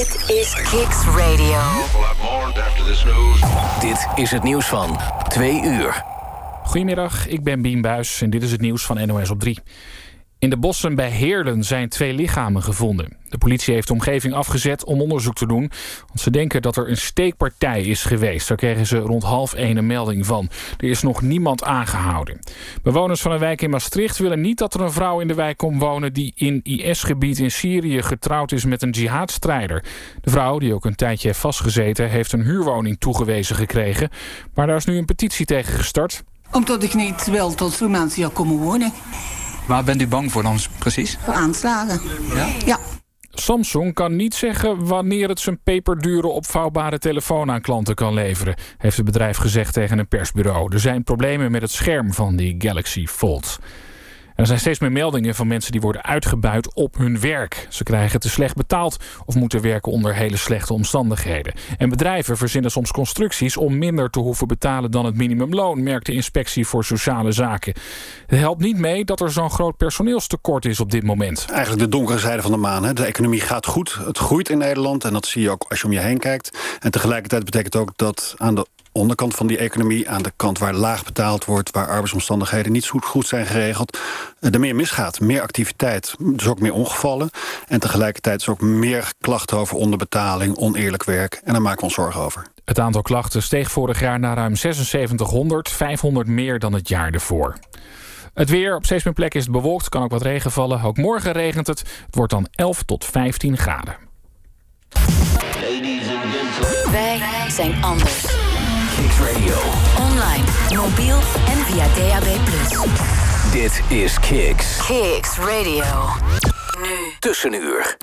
Dit is Kicks Radio. Dit is het nieuws van 2 uur. Goedemiddag, ik ben Bien Buijs en dit is het nieuws van NOS op 3. In de bossen bij Heerlen zijn 2 lichamen gevonden. De politie heeft de omgeving afgezet om onderzoek te doen, want ze denken dat er een steekpartij is geweest. Daar kregen ze rond 12:30 een melding van. Er is nog niemand aangehouden. Bewoners van een wijk in Maastricht willen niet dat er een vrouw in de wijk komt wonen die in IS-gebied in Syrië getrouwd is met een jihadstrijder. De vrouw, die ook een tijdje heeft vastgezeten, heeft een huurwoning toegewezen gekregen. Maar daar is nu een petitie tegen gestart. Omdat ik niet wil dat zo mensen hier komen wonen. Waar bent u bang voor dan precies? Voor aanslagen. Ja. Samsung kan niet zeggen wanneer het zijn peperdure opvouwbare telefoon aan klanten kan leveren, heeft het bedrijf gezegd tegen een persbureau. Er zijn problemen met het scherm van die Galaxy Fold. En er zijn steeds meer meldingen van mensen die worden uitgebuit op hun werk. Ze krijgen te slecht betaald of moeten werken onder hele slechte omstandigheden. En bedrijven verzinnen soms constructies om minder te hoeven betalen dan het minimumloon, merkt de Inspectie voor Sociale Zaken. Het helpt niet mee dat er zo'n groot personeelstekort is op dit moment. Eigenlijk de donkere zijde van de maan. Hè. De economie gaat goed, het groeit in Nederland en dat zie je ook als je om je heen kijkt. En tegelijkertijd betekent ook dat aan de onderkant van die economie, aan de kant waar laag betaald wordt, waar arbeidsomstandigheden niet zo goed zijn geregeld, er meer misgaat. Meer activiteit, dus ook meer ongevallen. En tegelijkertijd is ook meer klachten over onderbetaling, oneerlijk werk. En daar maken we ons zorgen over. Het aantal klachten steeg vorig jaar naar ruim 7600, 500 meer dan het jaar ervoor. Het weer, op steeds meer plekken is het bewolkt, kan ook wat regen vallen. Ook morgen regent het. Het wordt dan 11 tot 15 graden. Wij zijn anders. Kicks Radio. Online, mobiel en via DAB+. Dit is Kicks. Kicks Radio. Nu. Tussenuur.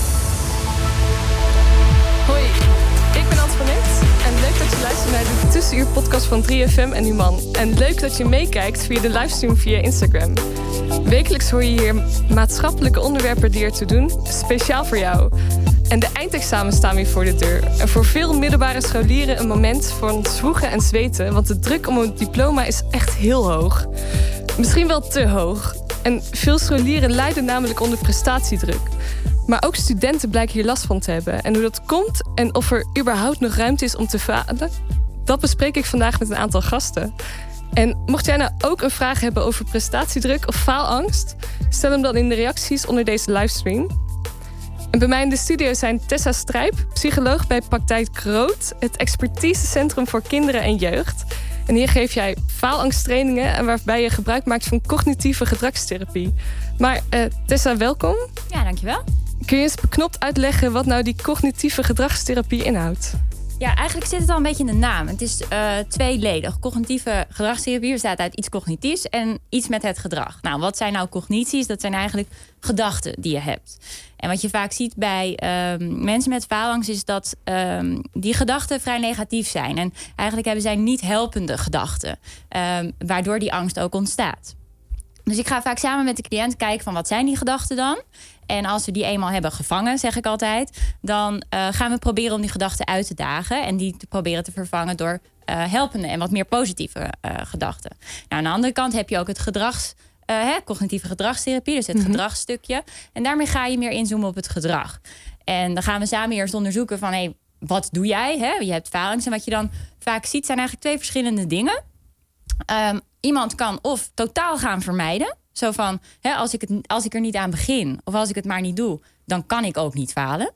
Hoi, ik ben Antoinette en leuk dat je luistert naar de Tussenuur podcast van 3FM en Human. En leuk dat je meekijkt via de livestream via Instagram. Wekelijks hoor je hier maatschappelijke onderwerpen die ertoe doen, speciaal voor jou. En de eindexamens staan weer voor de deur. En voor veel middelbare scholieren een moment van zwoegen en zweten, want de druk om een diploma is echt heel hoog. Misschien wel te hoog. En veel scholieren lijden namelijk onder prestatiedruk. Maar ook studenten blijken hier last van te hebben. En hoe dat komt en of er überhaupt nog ruimte is om te falen, dat bespreek ik vandaag met een aantal gasten. En mocht jij nou ook een vraag hebben over prestatiedruk of faalangst, stel hem dan in de reacties onder deze livestream. En bij mij in de studio zijn Tessa Strijp, psycholoog bij Praktijk Groot, het expertisecentrum voor kinderen en jeugd. En hier geef jij faalangsttrainingen en waarbij je gebruik maakt van cognitieve gedragstherapie. Maar Tessa, welkom. Ja, dankjewel. Kun je eens beknopt uitleggen wat nou die cognitieve gedragstherapie inhoudt? Ja, eigenlijk zit het al een beetje in de naam. Het is tweeledig. Cognitieve gedragstherapie bestaat uit iets cognitiefs en iets met het gedrag. Nou, wat zijn nou cognities? Dat zijn eigenlijk gedachten die je hebt. En wat je vaak ziet bij mensen met faalangst is dat die gedachten vrij negatief zijn. En eigenlijk hebben zij niet helpende gedachten, waardoor die angst ook ontstaat. Dus ik ga vaak samen met de cliënt kijken van wat zijn die gedachten dan? En als we die eenmaal hebben gevangen, zeg ik altijd, dan gaan we proberen om die gedachten uit te dagen en die te proberen te vervangen door helpende en wat meer positieve gedachten. Nou, aan de andere kant heb je ook het cognitieve gedragstherapie, dus het gedragsstukje. En daarmee ga je meer inzoomen op het gedrag. En dan gaan we samen eerst onderzoeken van wat doe jij? Je hebt faalangst en wat je dan vaak ziet zijn eigenlijk 2 verschillende dingen. Iemand kan of totaal gaan vermijden. Zo van, als ik er niet aan begin of als ik het maar niet doe, dan kan ik ook niet falen.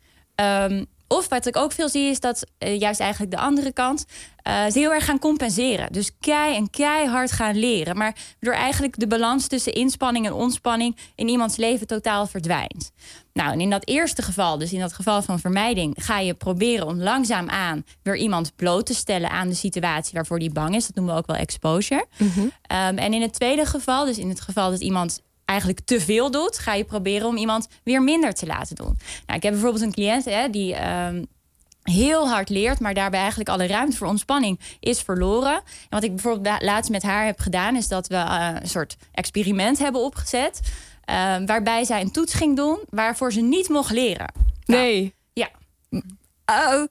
Of wat ik ook veel zie is dat juist eigenlijk de andere kant ze heel erg gaan compenseren. Dus keihard gaan leren. Maar door eigenlijk de balans tussen inspanning en ontspanning in iemands leven totaal verdwijnt. Nou, en in dat eerste geval, dus in dat geval van vermijding, ga je proberen om langzaamaan weer iemand bloot te stellen aan de situatie waarvoor die bang is. Dat noemen we ook wel exposure. Mm-hmm. En in het tweede geval, dus in het geval dat iemand eigenlijk te veel doet, ga je proberen om iemand weer minder te laten doen. Nou, ik heb bijvoorbeeld een cliënt die heel hard leert, maar daarbij eigenlijk alle ruimte voor ontspanning is verloren. En wat ik bijvoorbeeld laatst met haar heb gedaan, is dat we een soort experiment hebben opgezet, waarbij zij een toets ging doen waarvoor ze niet mocht leren. Nee. Ja. Oh.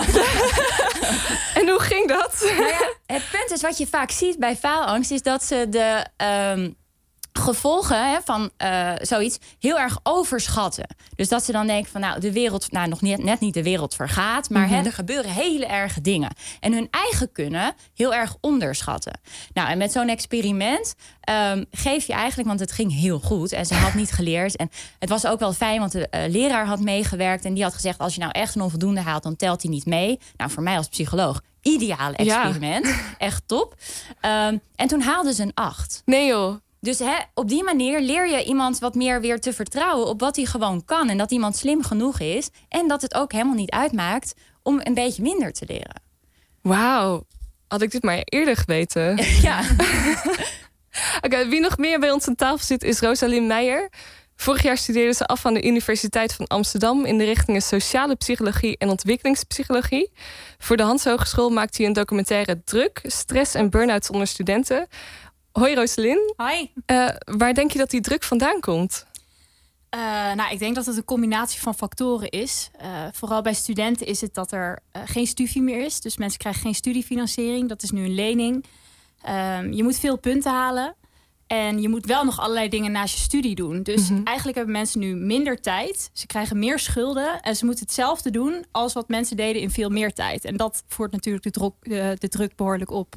En hoe ging dat? Nou ja, het punt is wat je vaak ziet bij faalangst is dat ze gevolgen van zoiets heel erg overschatten. Dus dat ze dan denken van de wereld, nog net niet de wereld vergaat, maar er gebeuren hele erge dingen. En hun eigen kunnen heel erg onderschatten. Nou, en met zo'n experiment geef je eigenlijk, want het ging heel goed en ze had niet geleerd. En het was ook wel fijn, want de leraar had meegewerkt en die had gezegd, als je nou echt een onvoldoende haalt, dan telt hij niet mee. Nou, voor mij als psycholoog, ideale experiment. Ja. Echt top. En toen haalden ze een 8. Nee joh. Dus op die manier leer je iemand wat meer weer te vertrouwen op wat hij gewoon kan. En dat iemand slim genoeg is. En dat het ook helemaal niet uitmaakt om een beetje minder te leren. Wauw. Had ik dit maar eerder geweten. Ja. Oké, wie nog meer bij ons aan tafel zit is Rosalind Meijer. Vorig jaar studeerde ze af aan de Universiteit van Amsterdam in de richtingen sociale psychologie en ontwikkelingspsychologie. Voor de Hans Hogeschool maakt hij een documentaire Druk, stress en burn-outs onder studenten. Hoi Rosalind. Hoi. Waar denk je dat die druk vandaan komt? Ik denk dat het een combinatie van factoren is. Vooral bij studenten is het dat er geen studie meer is. Dus mensen krijgen geen studiefinanciering. Dat is nu een lening. Je moet veel punten halen. En je moet wel nog allerlei dingen naast je studie doen. Dus eigenlijk hebben mensen nu minder tijd. Ze krijgen meer schulden. En ze moeten hetzelfde doen als wat mensen deden in veel meer tijd. En dat voert natuurlijk de druk behoorlijk op.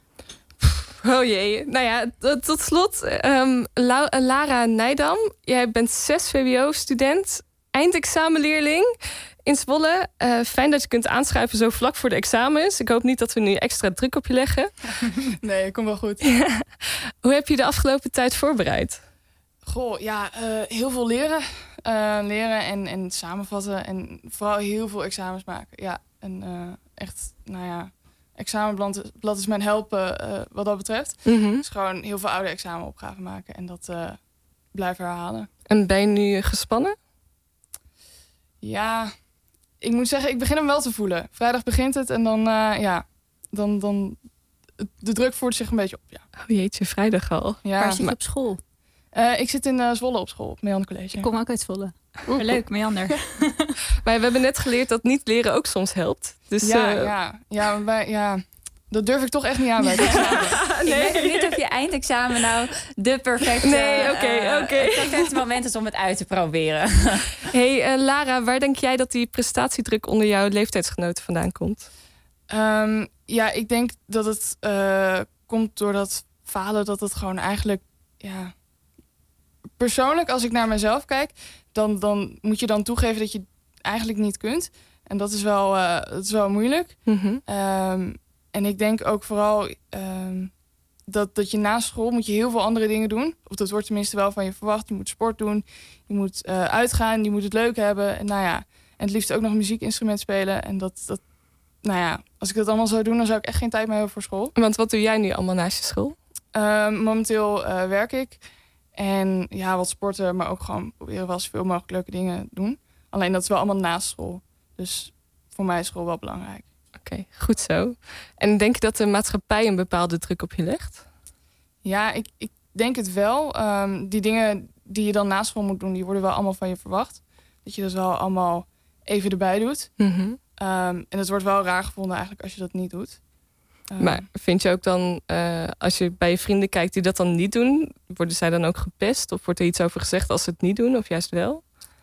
Oh jee. Nou ja, tot slot. Lara Nijdam. Jij bent 6 VWO-student. Eindexamenleerling in Zwolle. Fijn dat je kunt aanschuiven zo vlak voor de examens. Ik hoop niet dat we nu extra druk op je leggen. Nee, komt wel goed. Ja. Hoe heb je de afgelopen tijd voorbereid? Goh, ja, heel veel leren. Leren en samenvatten. En vooral heel veel examens maken. Ja, en echt, examenblad is mijn helpen wat dat betreft. Dus gewoon heel veel oude examenopgaven maken. En dat blijven herhalen. En ben je nu gespannen? Ja, ik moet zeggen, ik begin hem wel te voelen. Vrijdag begint het en dan, dan de druk voert zich een beetje op. Ja. Oh jeetje, vrijdag al. Ja, waar zit je op school? Ik zit in Zwolle op school, op Meander College. Ik kom ook uit Zwolle. Leuk, Meander. Maar we hebben net geleerd dat niet leren ook soms helpt. Dus, dat durf ik toch echt niet aan bij het examen. Nee. Ik weet niet of je eindexamen nou de perfecte, perfecte moment is om het uit te proberen. Hey, Lara, waar denk jij dat die prestatiedruk onder jouw leeftijdsgenoten vandaan komt? Ik denk dat het komt door dat falen, dat het gewoon eigenlijk... Ja, persoonlijk, als ik naar mezelf kijk, dan moet je dan toegeven dat je het eigenlijk niet kunt. En dat is wel moeilijk. En ik denk ook vooral dat je na school moet je heel veel andere dingen doen. Of dat wordt tenminste wel van je verwacht. Je moet sport doen, je moet uitgaan, je moet het leuk hebben. En en het liefst ook nog een muziekinstrument spelen. En als ik dat allemaal zou doen, dan zou ik echt geen tijd meer hebben voor school. Want wat doe jij nu allemaal naast je school? Momenteel werk ik. En wat sporten, maar ook gewoon proberen wel zoveel mogelijk leuke dingen doen. Alleen dat is wel allemaal naast school. Dus voor mij is school wel belangrijk. Oké, goed zo. En denk je dat de maatschappij een bepaalde druk op je legt? Ja, ik denk het wel. Die dingen die je dan na school moet doen, die worden wel allemaal van je verwacht. Dat je dat wel allemaal even erbij doet. En het wordt wel raar gevonden eigenlijk als je dat niet doet. Maar vind je ook dan, als je bij je vrienden kijkt die dat dan niet doen, worden zij dan ook gepest? Of wordt er iets over gezegd als ze het niet doen, of juist wel?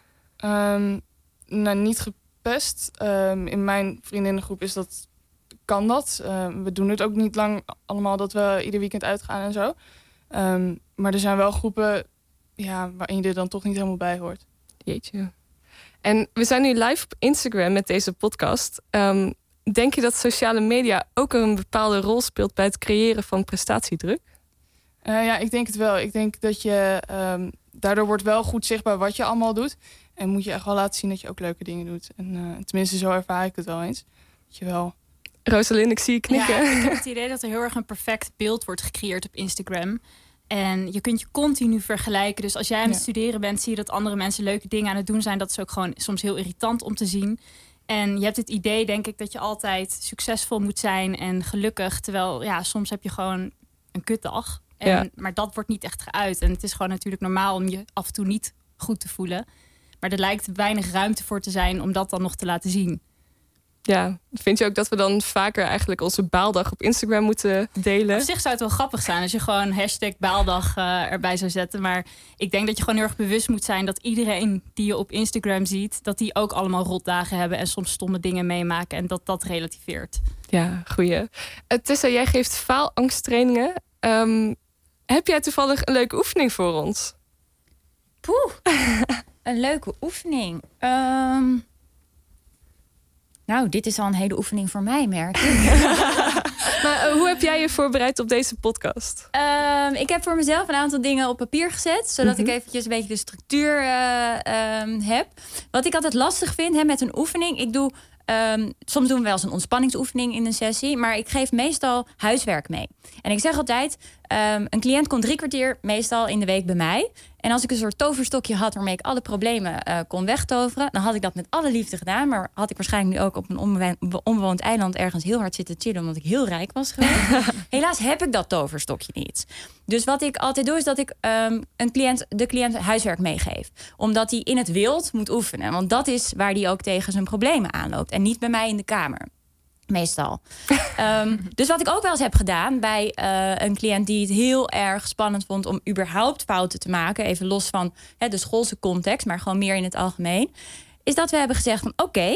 Niet gepest. In mijn vriendinnengroep kan dat. We doen het ook niet lang allemaal dat we ieder weekend uitgaan en zo. Maar er zijn wel groepen waarin je er dan toch niet helemaal bij hoort. Jeetje. En we zijn nu live op Instagram met deze podcast. Denk je dat sociale media ook een bepaalde rol speelt bij het creëren van prestatiedruk? Ik denk het wel. Ik denk dat je daardoor wordt wel goed zichtbaar wat je allemaal doet. En moet je echt wel laten zien dat je ook leuke dingen doet. En tenminste, zo ervaar ik het wel eens. Dat je wel... Rosalind, ik zie je knikken. Ja, ik heb het idee dat er heel erg een perfect beeld wordt gecreëerd op Instagram. En je kunt je continu vergelijken. Dus als jij aan het studeren bent, zie je dat andere mensen leuke dingen aan het doen zijn. Dat is ook gewoon soms heel irritant om te zien. En je hebt het idee, denk ik, dat je altijd succesvol moet zijn en gelukkig. Terwijl, soms heb je gewoon een kutdag. Maar dat wordt niet echt geuit. En het is gewoon natuurlijk normaal om je af en toe niet goed te voelen. Maar er lijkt weinig ruimte voor te zijn om dat dan nog te laten zien. Ja, vind je ook dat we dan vaker eigenlijk onze baaldag op Instagram moeten delen? Op zich zou het wel grappig zijn als je gewoon #baaldag erbij zou zetten. Maar ik denk dat je gewoon heel erg bewust moet zijn dat iedereen die je op Instagram ziet, dat die ook allemaal rotdagen hebben en soms stomme dingen meemaken en dat relativeert. Ja, goeie. Tessa, jij geeft faalangsttrainingen. Heb jij toevallig een leuke oefening voor ons? Een leuke oefening. Nou, dit is al een hele oefening voor mij, merk ik. Maar hoe heb jij je voorbereid op deze podcast? Ik heb voor mezelf een aantal dingen op papier gezet, zodat ik eventjes een beetje de structuur heb. Wat ik altijd lastig vind met een oefening, ik doe... soms doen we wel eens een ontspanningsoefening in een sessie, maar ik geef meestal huiswerk mee. En ik zeg altijd, een cliënt komt 3 kwartier meestal in de week bij mij. En als ik een soort toverstokje had waarmee ik alle problemen kon wegtoveren, dan had ik dat met alle liefde gedaan. Maar had ik waarschijnlijk nu ook op een onbewoond eiland ergens heel hard zitten chillen, omdat ik heel rijk was geweest. Helaas heb ik dat toverstokje niet. Dus wat ik altijd doe, is dat ik de cliënt huiswerk meegeef. Omdat hij in het wild moet oefenen. Want dat is waar hij ook tegen zijn problemen aanloopt. En niet bij mij in de kamer. Meestal. Dus wat ik ook wel eens heb gedaan bij een cliënt die het heel erg spannend vond om überhaupt fouten te maken, even los van de schoolse context, maar gewoon meer in het algemeen, is dat we hebben gezegd van oké,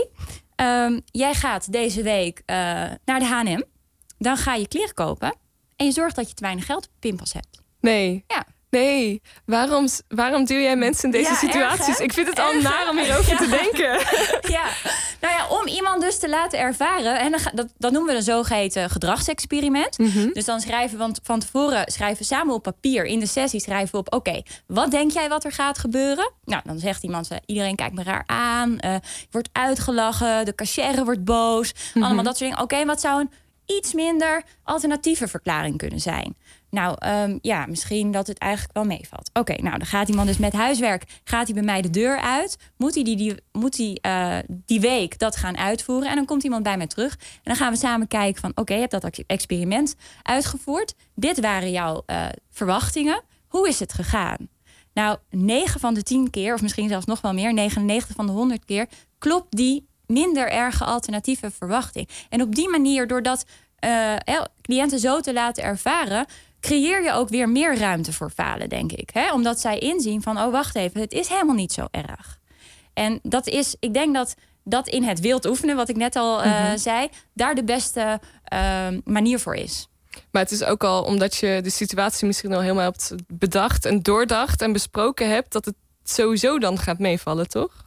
jij gaat deze week naar de H&M, dan ga je kleren kopen en je zorgt dat je te weinig geld op pinpas hebt. Nee. Ja. Nee, waarom duw jij mensen in deze situaties? Erg, ik vind het al naar om hierover te denken. Ja, nou ja, om iemand dus te laten ervaren. En dat noemen we een zogeheten gedragsexperiment. Dus dan schrijven we van tevoren samen op papier. In de sessie schrijven we op, oké, wat denk jij wat er gaat gebeuren? Nou, dan zegt iemand, iedereen kijkt me raar aan. Je wordt uitgelachen, de cashier wordt boos. Allemaal dat soort dingen. Oké, wat zou een iets minder alternatieve verklaring kunnen zijn? Nou, misschien dat het eigenlijk wel meevalt. Oké, nou, dan gaat iemand dus met huiswerk, gaat hij bij mij de deur uit. Moet hij die week dat gaan uitvoeren? En dan komt iemand bij mij terug. En dan gaan we samen kijken van, oké, je hebt dat experiment uitgevoerd. Dit waren jouw verwachtingen. Hoe is het gegaan? Nou, 9 van de 10 keer, of misschien zelfs nog wel meer, 99 van de 100 keer, klopt die minder erge alternatieve verwachting. En op die manier, doordat cliënten zo te laten ervaren, creëer je ook weer meer ruimte voor falen, denk ik. Omdat zij inzien van, oh, wacht even, het is helemaal niet zo erg. En dat is, ik denk dat in het wild oefenen, wat ik net al zei, daar de beste manier voor is. Maar het is ook al omdat je de situatie misschien al helemaal hebt bedacht en doordacht en besproken hebt, dat het sowieso dan gaat meevallen, toch?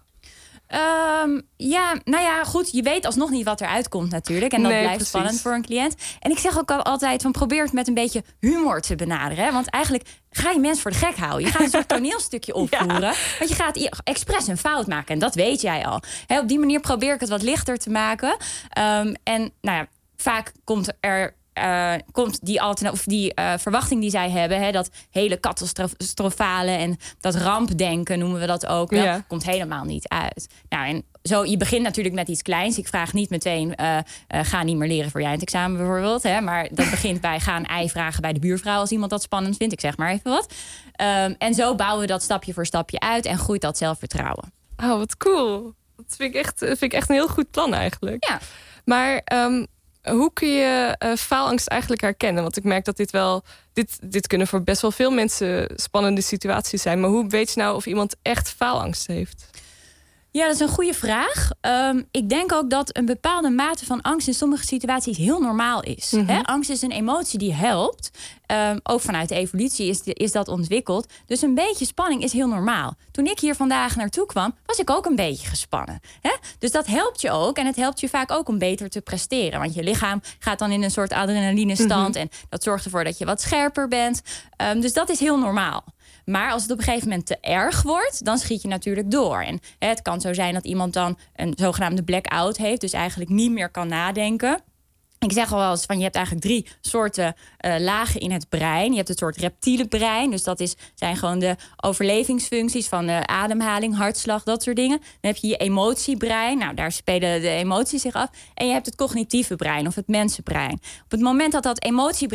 Goed, je weet alsnog niet wat eruit komt natuurlijk. En dat blijft spannend voor een cliënt. En ik zeg ook altijd van, probeer het met een beetje humor te benaderen. Hè? Want eigenlijk ga je mensen voor de gek houden. Je gaat een soort toneelstukje opvoeren. Ja. Want je gaat expres een fout maken. En dat weet jij al. Op die manier probeer ik het wat lichter te maken. Vaak komt die verwachting die zij hebben, dat hele catastrofale en dat rampdenken noemen we dat ook wel, komt helemaal niet uit. Nou, en zo, je begint natuurlijk met iets kleins. Ik vraag niet meteen, ga niet meer leren voor je eindexamen bijvoorbeeld. Maar dat begint bij, ga een ei vragen bij de buurvrouw als iemand dat spannend vindt. Ik zeg maar even wat. En zo bouwen we dat stapje voor stapje uit en groeit dat zelfvertrouwen. Oh, wat cool. Dat vind ik echt een heel goed plan eigenlijk. Ja. Maar hoe kun je faalangst eigenlijk herkennen? Want ik merk dat dit kunnen voor best wel veel mensen spannende situaties zijn. Maar hoe weet je nou of iemand echt faalangst heeft? Ja, dat is een goede vraag. Ik denk ook dat een bepaalde mate van angst in sommige situaties heel normaal is. Angst is een emotie die helpt. Ook vanuit de evolutie is dat ontwikkeld. Dus een beetje spanning is heel normaal. Toen ik hier vandaag naartoe kwam, was ik ook een beetje gespannen. Dus dat helpt je ook. En het helpt je vaak ook om beter te presteren. Want je lichaam gaat dan in een soort adrenalinestand. En dat zorgt ervoor dat je wat scherper bent. Dus dat is heel normaal. Maar als het op een gegeven moment te erg wordt, dan schiet je natuurlijk door. En het kan zo zijn dat iemand dan een zogenaamde blackout heeft, dus eigenlijk niet meer kan nadenken. Ik zeg al wel eens van, je hebt eigenlijk 3 soorten lagen in het brein. Je hebt het soort reptiele brein. Dus dat zijn gewoon de overlevingsfuncties van ademhaling, hartslag, dat soort dingen. Dan heb je je emotiebrein. Nou, daar spelen de emoties zich af. En je hebt het cognitieve brein of het mensenbrein. Op het moment dat dat emotiebrein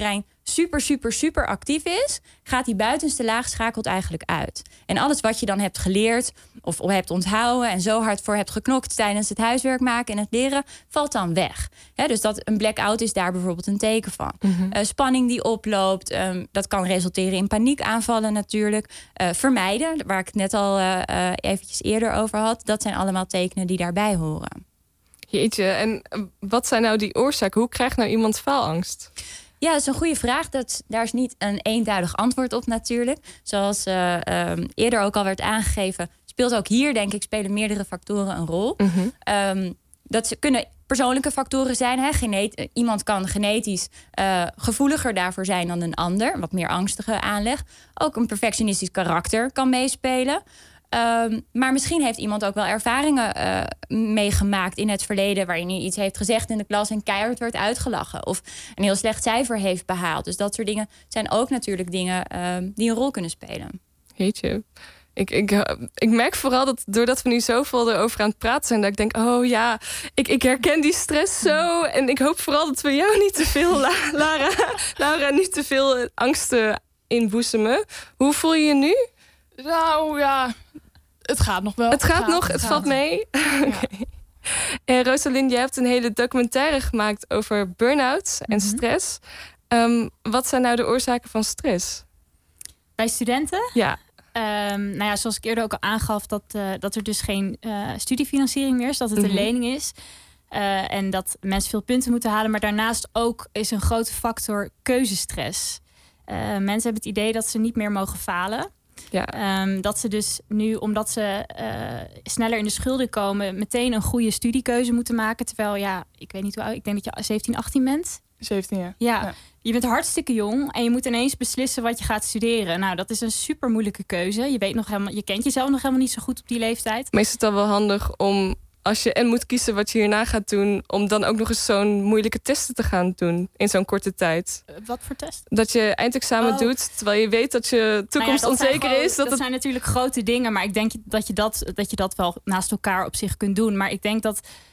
super actief is, gaat die buitenste laag schakelt eigenlijk uit. En alles wat je dan hebt geleerd of hebt onthouden en zo hard voor hebt geknokt tijdens het huiswerk maken en het leren, valt dan weg. Dus dat een blackout is daar bijvoorbeeld een teken van. Spanning die oploopt, dat kan resulteren in paniekaanvallen natuurlijk. Vermijden, waar ik het net al eventjes eerder over had, dat zijn allemaal tekenen die daarbij horen. Jeetje, en wat zijn nou die oorzaken? Hoe krijgt nou iemand faalangst? Ja, dat is een goede vraag. Daar is niet een eenduidig antwoord op natuurlijk. Zoals eerder ook al werd aangegeven, speelt ook hier, denk ik, spelen meerdere factoren een rol. Dat kunnen persoonlijke factoren zijn. Iemand kan genetisch gevoeliger daarvoor zijn dan een ander. Wat meer angstige aanleg. Ook een perfectionistisch karakter kan meespelen. Maar misschien heeft iemand ook wel ervaringen meegemaakt in het verleden, waarin hij iets heeft gezegd in de klas en keihard werd uitgelachen. Of een heel slecht cijfer heeft behaald. Dus dat soort dingen zijn ook natuurlijk dingen die een rol kunnen spelen. Jeetje. Ik merk vooral dat doordat we nu zoveel erover aan het praten zijn, dat ik denk, oh ja, ik herken die stress zo. En ik hoop vooral dat we jou niet te veel, Laura, niet te veel angsten inboezemen. Hoe voel je je nu? Nou ja, het gaat nog wel. Het valt mee. Ja. Okay. En Rosalind, je hebt een hele documentaire gemaakt over burn-out en stress. Wat zijn nou de oorzaken van stress? Bij studenten? Ja. Zoals ik eerder ook al aangaf, dat er dus geen studiefinanciering meer is, dat het een lening is. En dat mensen veel punten moeten halen. Maar daarnaast ook is een grote factor keuzestress. Mensen hebben het idee dat ze niet meer mogen falen. Ja. Dat ze dus nu, omdat ze sneller in de schulden komen, meteen een goede studiekeuze moeten maken. Terwijl, ik weet niet hoe oud, ik denk dat je 17, 18 bent. 17 jaar. Ja. Je bent hartstikke jong en je moet ineens beslissen wat je gaat studeren. Nou, dat is een super moeilijke keuze. Je kent jezelf nog helemaal niet zo goed op die leeftijd. Maar is het dan wel handig om, als je moet kiezen wat je hierna gaat doen, om dan ook nog eens zo'n moeilijke testen te gaan doen in zo'n korte tijd? Wat voor test? Dat je eindexamen doet, terwijl je weet dat je toekomst onzeker is. Dat zijn natuurlijk grote dingen, maar ik denk dat je dat wel naast elkaar op zich kunt doen. Maar ik denk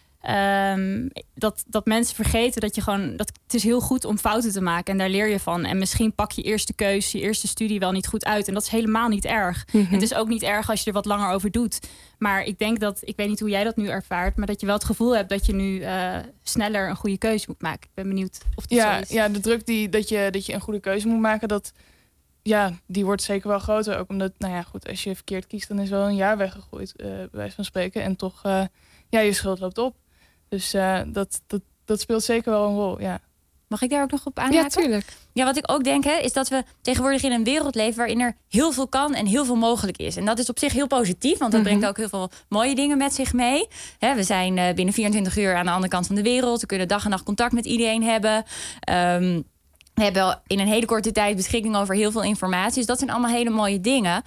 dat mensen vergeten dat het is heel goed om fouten te maken en daar leer je van. En misschien pak je eerste keus, je eerste studie wel niet goed uit. En dat is helemaal niet erg. Het is ook niet erg als je er wat langer over doet. Maar ik denk ik weet niet hoe jij dat nu ervaart, maar dat je wel het gevoel hebt dat je nu sneller een goede keuze moet maken. Ik ben benieuwd of dat zo is. Ja, de druk dat je een goede keuze moet maken, die wordt zeker wel groter. Ook omdat, als je verkeerd kiest, dan is wel een jaar weggegooid, bij wijze van spreken. En toch, je schuld loopt op. Dus dat speelt zeker wel een rol, ja. Mag ik daar ook nog op aanhaken? Ja, tuurlijk. Ja, wat ik ook denk, is dat we tegenwoordig in een wereld leven waarin er heel veel kan en heel veel mogelijk is. En dat is op zich heel positief, want dat brengt ook heel veel mooie dingen met zich mee. We zijn binnen 24 uur aan de andere kant van de wereld. We kunnen dag en nacht contact met iedereen hebben. We hebben in een hele korte tijd beschikking over heel veel informatie. Dus dat zijn allemaal hele mooie dingen.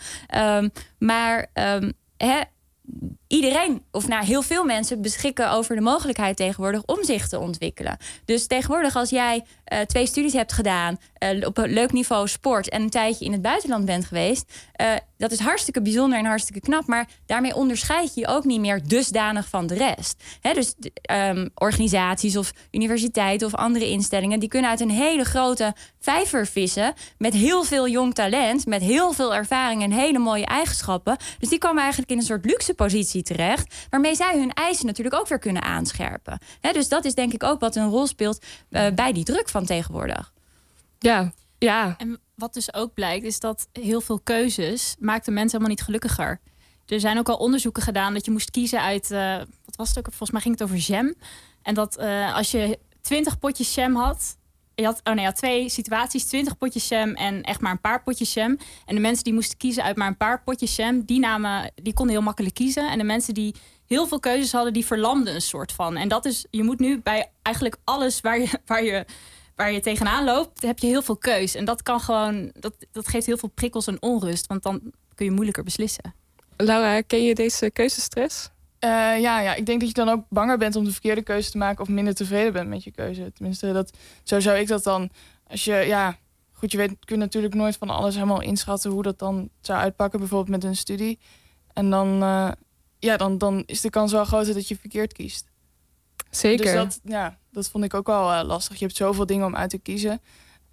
Iedereen, of heel veel mensen, beschikken over de mogelijkheid tegenwoordig om zich te ontwikkelen. Dus tegenwoordig, als jij 2 studies hebt gedaan, op een leuk niveau sport en een tijdje in het buitenland bent geweest, dat is hartstikke bijzonder en hartstikke knap, maar daarmee onderscheid je je ook niet meer dusdanig van de rest. Dus organisaties of universiteiten of andere instellingen, die kunnen uit een hele grote vijver vissen met heel veel jong talent, met heel veel ervaring en hele mooie eigenschappen. Dus die komen eigenlijk in een soort luxe positie terecht, waarmee zij hun eisen natuurlijk ook weer kunnen aanscherpen. Dus dat is denk ik ook wat een rol speelt bij die druk van tegenwoordig. Ja. En wat dus ook blijkt, is dat heel veel keuzes maakt de mensen helemaal niet gelukkiger. Er zijn ook al onderzoeken gedaan dat je moest kiezen uit, wat was het ook? Volgens mij ging het over jam. En dat als je 20 potjes jam had, je had 2 situaties, 20 potjes jam en echt maar een paar potjes jam. En de mensen die moesten kiezen uit maar een paar potjes jam, die konden heel makkelijk kiezen. En de mensen die heel veel keuzes hadden, die verlamden een soort van. En dat is, je moet nu bij eigenlijk alles waar je tegenaan loopt, heb je heel veel keus. En dat kan gewoon, dat geeft heel veel prikkels en onrust. Want dan kun je moeilijker beslissen. Laura, ken je deze keuzestress? Ik denk dat je dan ook banger bent om de verkeerde keuze te maken of minder tevreden bent met je keuze. Tenminste, zo zou ik dat dan. Als je, je kunt natuurlijk nooit van alles helemaal inschatten hoe dat dan zou uitpakken, bijvoorbeeld met een studie. En dan is de kans wel groter dat je verkeerd kiest. Zeker. Dus dat vond ik ook wel lastig. Je hebt zoveel dingen om uit te kiezen.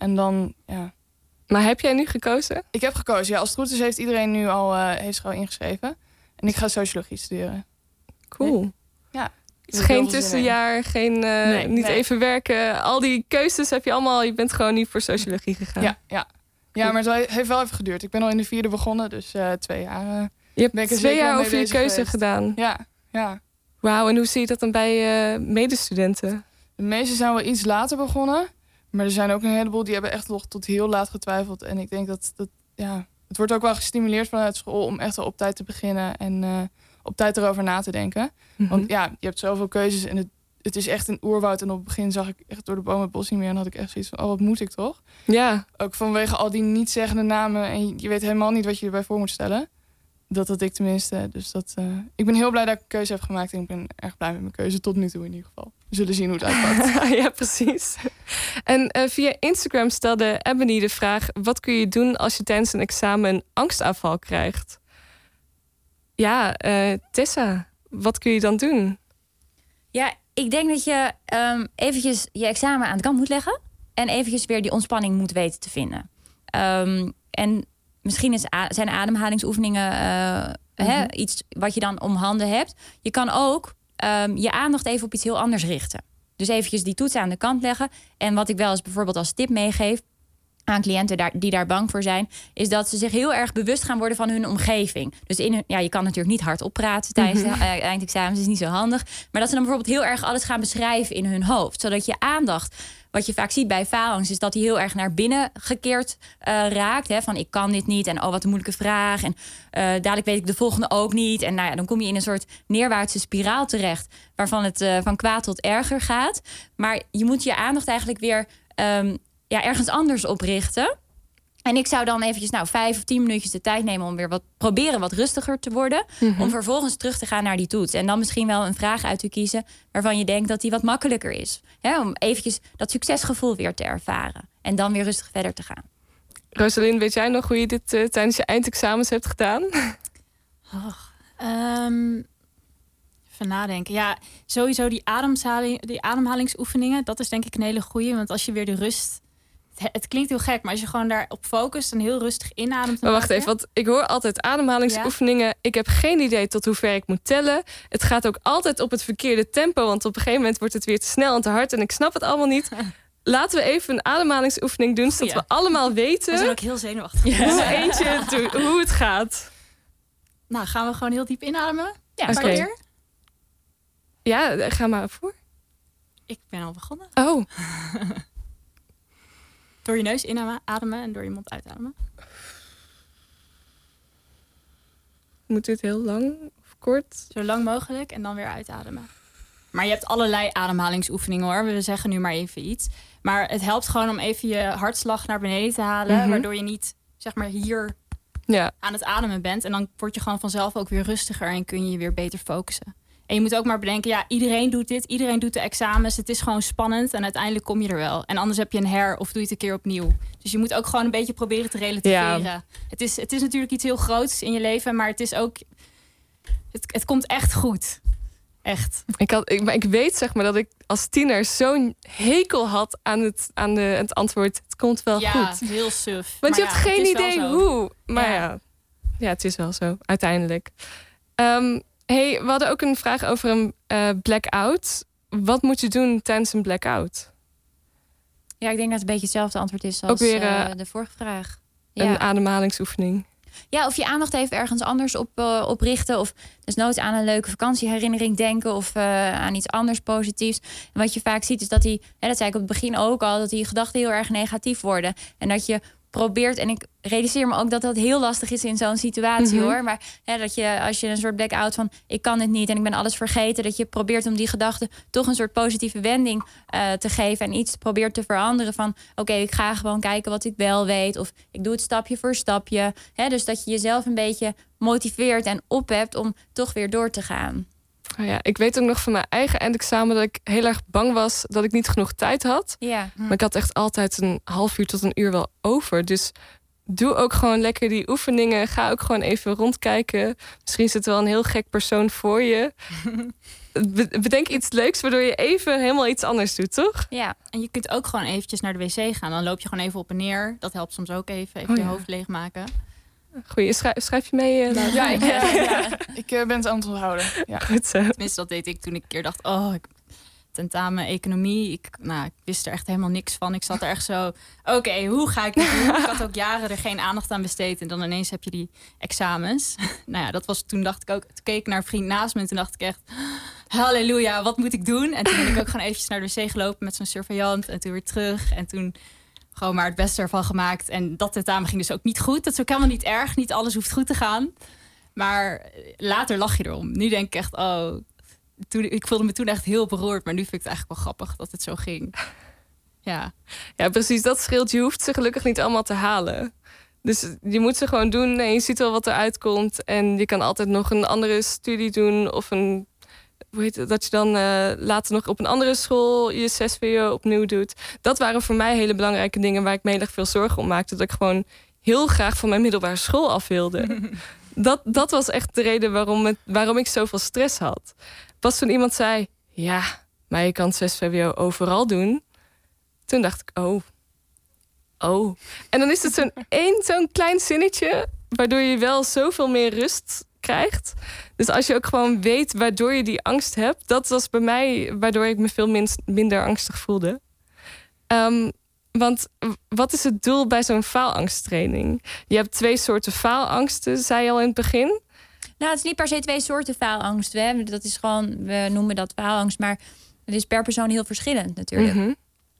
En dan, ja. Maar heb jij nu gekozen? Ik heb gekozen, ja. Als het goed is heeft iedereen nu heeft zich al ingeschreven. En ik ga sociologie studeren. Cool. Ja. Het is geen tussenjaar, niet even werken. Al die keuzes heb je allemaal. Je bent gewoon niet voor sociologie gegaan. Ja, maar het heeft wel even geduurd. Ik ben al in de 4e begonnen, dus 2 jaar. Je hebt 2 jaar over je keuze gedaan. Ja. Wauw, en hoe zie je dat dan bij medestudenten? De meeste zijn wel iets later begonnen. Maar er zijn ook een heleboel die hebben echt nog tot heel laat getwijfeld. En ik denk dat het wordt ook wel gestimuleerd vanuit school om echt wel op tijd te beginnen en op tijd erover na te denken. Mm-hmm. Want ja, je hebt zoveel keuzes en het is echt een oerwoud. En op het begin zag ik echt door de bomen het bos niet meer en had ik echt zoiets van, wat moet ik toch? Ja. Ook vanwege al die niet-zeggende namen en je weet helemaal niet wat je erbij voor moet stellen. Dat had ik tenminste. Dus ik ben heel blij dat ik een keuze heb gemaakt en ik ben erg blij met mijn keuze tot nu toe in ieder geval. We zullen zien hoe het uitpakt. Ja, precies. En via Instagram stelde Ebony de vraag: wat kun je doen als je tijdens een examen een angstaanval krijgt? Ja, Tessa, wat kun je dan doen? Ja, ik denk dat je eventjes je examen aan de kant moet leggen en eventjes weer die ontspanning moet weten te vinden. En misschien zijn ademhalingsoefeningen iets wat je dan om handen hebt. Je kan ook je aandacht even op iets heel anders richten. Dus eventjes die toetsen aan de kant leggen. En wat ik wel eens bijvoorbeeld als tip meegeef aan cliënten die daar bang voor zijn, is dat ze zich heel erg bewust gaan worden van hun omgeving. Dus je kan natuurlijk niet hardop praten tijdens de eindexamens, is niet zo handig. Maar dat ze dan bijvoorbeeld heel erg alles gaan beschrijven in hun hoofd. Zodat je aandacht, wat je vaak ziet bij faalangst, is dat die heel erg naar binnen gekeerd raakt. Hè, van ik kan dit niet en wat een moeilijke vraag. En dadelijk weet ik de volgende ook niet. En dan kom je in een soort neerwaartse spiraal terecht, waarvan het van kwaad tot erger gaat. Maar je moet je aandacht eigenlijk weer ergens anders op richten. En ik zou dan eventjes 5 of 10 minuutjes de tijd nemen om weer proberen wat rustiger te worden. Om vervolgens terug te gaan naar die toets. En dan misschien wel een vraag uit te kiezen waarvan je denkt dat die wat makkelijker is. Hè, om eventjes dat succesgevoel weer te ervaren. En dan weer rustig verder te gaan. Rosalind, weet jij nog hoe je dit tijdens je eindexamens hebt gedaan? Even nadenken. Ja, sowieso die ademhalingsoefeningen, dat is denk ik een hele goeie. Want als je weer de rust... Het klinkt heel gek, maar als je gewoon daarop focust en heel rustig inademt... Maar wacht even, want ik hoor altijd ademhalingsoefeningen. Ja. Ik heb geen idee tot hoe ver ik moet tellen. Het gaat ook altijd op het verkeerde tempo, want op een gegeven moment wordt het weer te snel en te hard en ik snap het allemaal niet. Laten we even een ademhalingsoefening doen, zodat we allemaal weten... We zijn ook heel zenuwachtig. Hoe het gaat. Nou, gaan we gewoon heel diep inademen? Ja, oké. Ja, ga maar voor. Ik ben al begonnen. Oh. Door je neus inademen en door je mond uitademen. Moet dit heel lang of kort? Zo lang mogelijk en dan weer uitademen. Maar je hebt allerlei ademhalingsoefeningen hoor. We zeggen nu maar even iets. Maar het helpt gewoon om even je hartslag naar beneden te halen. Waardoor je niet zeg maar hier aan het ademen bent. En dan word je gewoon vanzelf ook weer rustiger en kun je je weer beter focussen. En je moet ook maar bedenken, iedereen doet dit. Iedereen doet de examens. Het is gewoon spannend en uiteindelijk kom je er wel. En anders heb je een of doe je het een keer opnieuw. Dus je moet ook gewoon een beetje proberen te relativeren. Ja. Het is natuurlijk iets heel groots in je leven, maar het is ook... Het komt echt goed. Echt. Ik weet zeg maar dat ik als tiener zo'n hekel had aan het antwoord. Het komt wel goed. Ja, heel suf. Want je hebt geen idee hoe. Maar ja, het is wel zo, uiteindelijk. We hadden ook een vraag over een blackout. Wat moet je doen tijdens een blackout? Ja, ik denk dat het een beetje hetzelfde antwoord is als de vorige vraag. Ja. Een ademhalingsoefening. Ja, of je aandacht even ergens anders op richten. Of desnoods aan een leuke vakantieherinnering denken. Of aan iets anders positiefs. En wat je vaak ziet is dat dat zei ik op het begin ook al, dat die gedachten heel erg negatief worden. En dat je probeert, en ik realiseer me ook dat dat heel lastig is in zo'n situatie hoor. Maar dat je, als je een soort blackout van ik kan het niet en ik ben alles vergeten, dat je probeert om die gedachten toch een soort positieve wending te geven en iets probeert te veranderen van oké, ik ga gewoon kijken wat ik wel weet of ik doe het stapje voor stapje. Dus dat je jezelf een beetje motiveert en ophebt om toch weer door te gaan. Oh ja, ik weet ook nog van mijn eigen eindexamen dat ik heel erg bang was dat ik niet genoeg tijd had. Ja. Maar ik had echt altijd een half uur tot een uur wel over. Dus doe ook gewoon lekker die oefeningen. Ga ook gewoon even rondkijken. Misschien zit er wel een heel gek persoon voor je. Bedenk iets leuks waardoor je even helemaal iets anders doet, toch? Ja, en je kunt ook gewoon eventjes naar de wc gaan. Dan loop je gewoon even op en neer. Dat helpt soms ook even je hoofd leegmaken. Goeie, schrijf je mee? Ja, ik ben het aan het onthouden. Ja. Goed zo. Tenminste, dat deed ik toen ik een keer dacht... tentamen economie. Ik wist er echt helemaal niks van. Ik zat er echt zo... Oké, hoe ga ik dit doen? Ik had ook jaren er geen aandacht aan besteed. En dan ineens heb je die examens. Nou ja, dat was toen dacht ik ook... Toen keek ik naar een vriend naast me en toen dacht ik echt... Halleluja, wat moet ik doen? En toen ben ik ook gewoon eventjes naar de wc gelopen met zo'n surveillant. En toen weer terug. En toen gewoon maar het beste ervan gemaakt. En dat tentamen ging dus ook niet goed. Dat is ook helemaal niet erg. Niet alles hoeft goed te gaan. Maar later lach je erom. Nu denk ik echt, ik voelde me toen echt heel beroerd. Maar nu vind ik het eigenlijk wel grappig dat het zo ging. Ja, precies. Dat scheelt. Je hoeft ze gelukkig niet allemaal te halen. Dus je moet ze gewoon doen en je ziet wel wat eruit komt. En je kan altijd nog een andere studie doen. Of dat je dan later nog op een andere school je 6 VWO opnieuw doet. Dat waren voor mij hele belangrijke dingen waar ik me heel erg veel zorgen om maakte. Dat ik gewoon heel graag van mijn middelbare school af wilde. Dat was echt de reden waarom ik zoveel stress had. Pas toen iemand zei, ja, maar je kan 6 VWO overal doen. Toen dacht ik, oh. En dan is het zo'n klein zinnetje, waardoor je wel zoveel meer rust krijgt. Dus als je ook gewoon weet waardoor je die angst hebt, dat was bij mij waardoor ik me veel minder angstig voelde. Want wat is het doel bij zo'n faalangsttraining? Je hebt 2 soorten faalangsten, zei je al in het begin. Nou, het is niet per se 2 soorten faalangst. Dat is gewoon, we noemen dat faalangst, maar het is per persoon heel verschillend natuurlijk. Mm-hmm.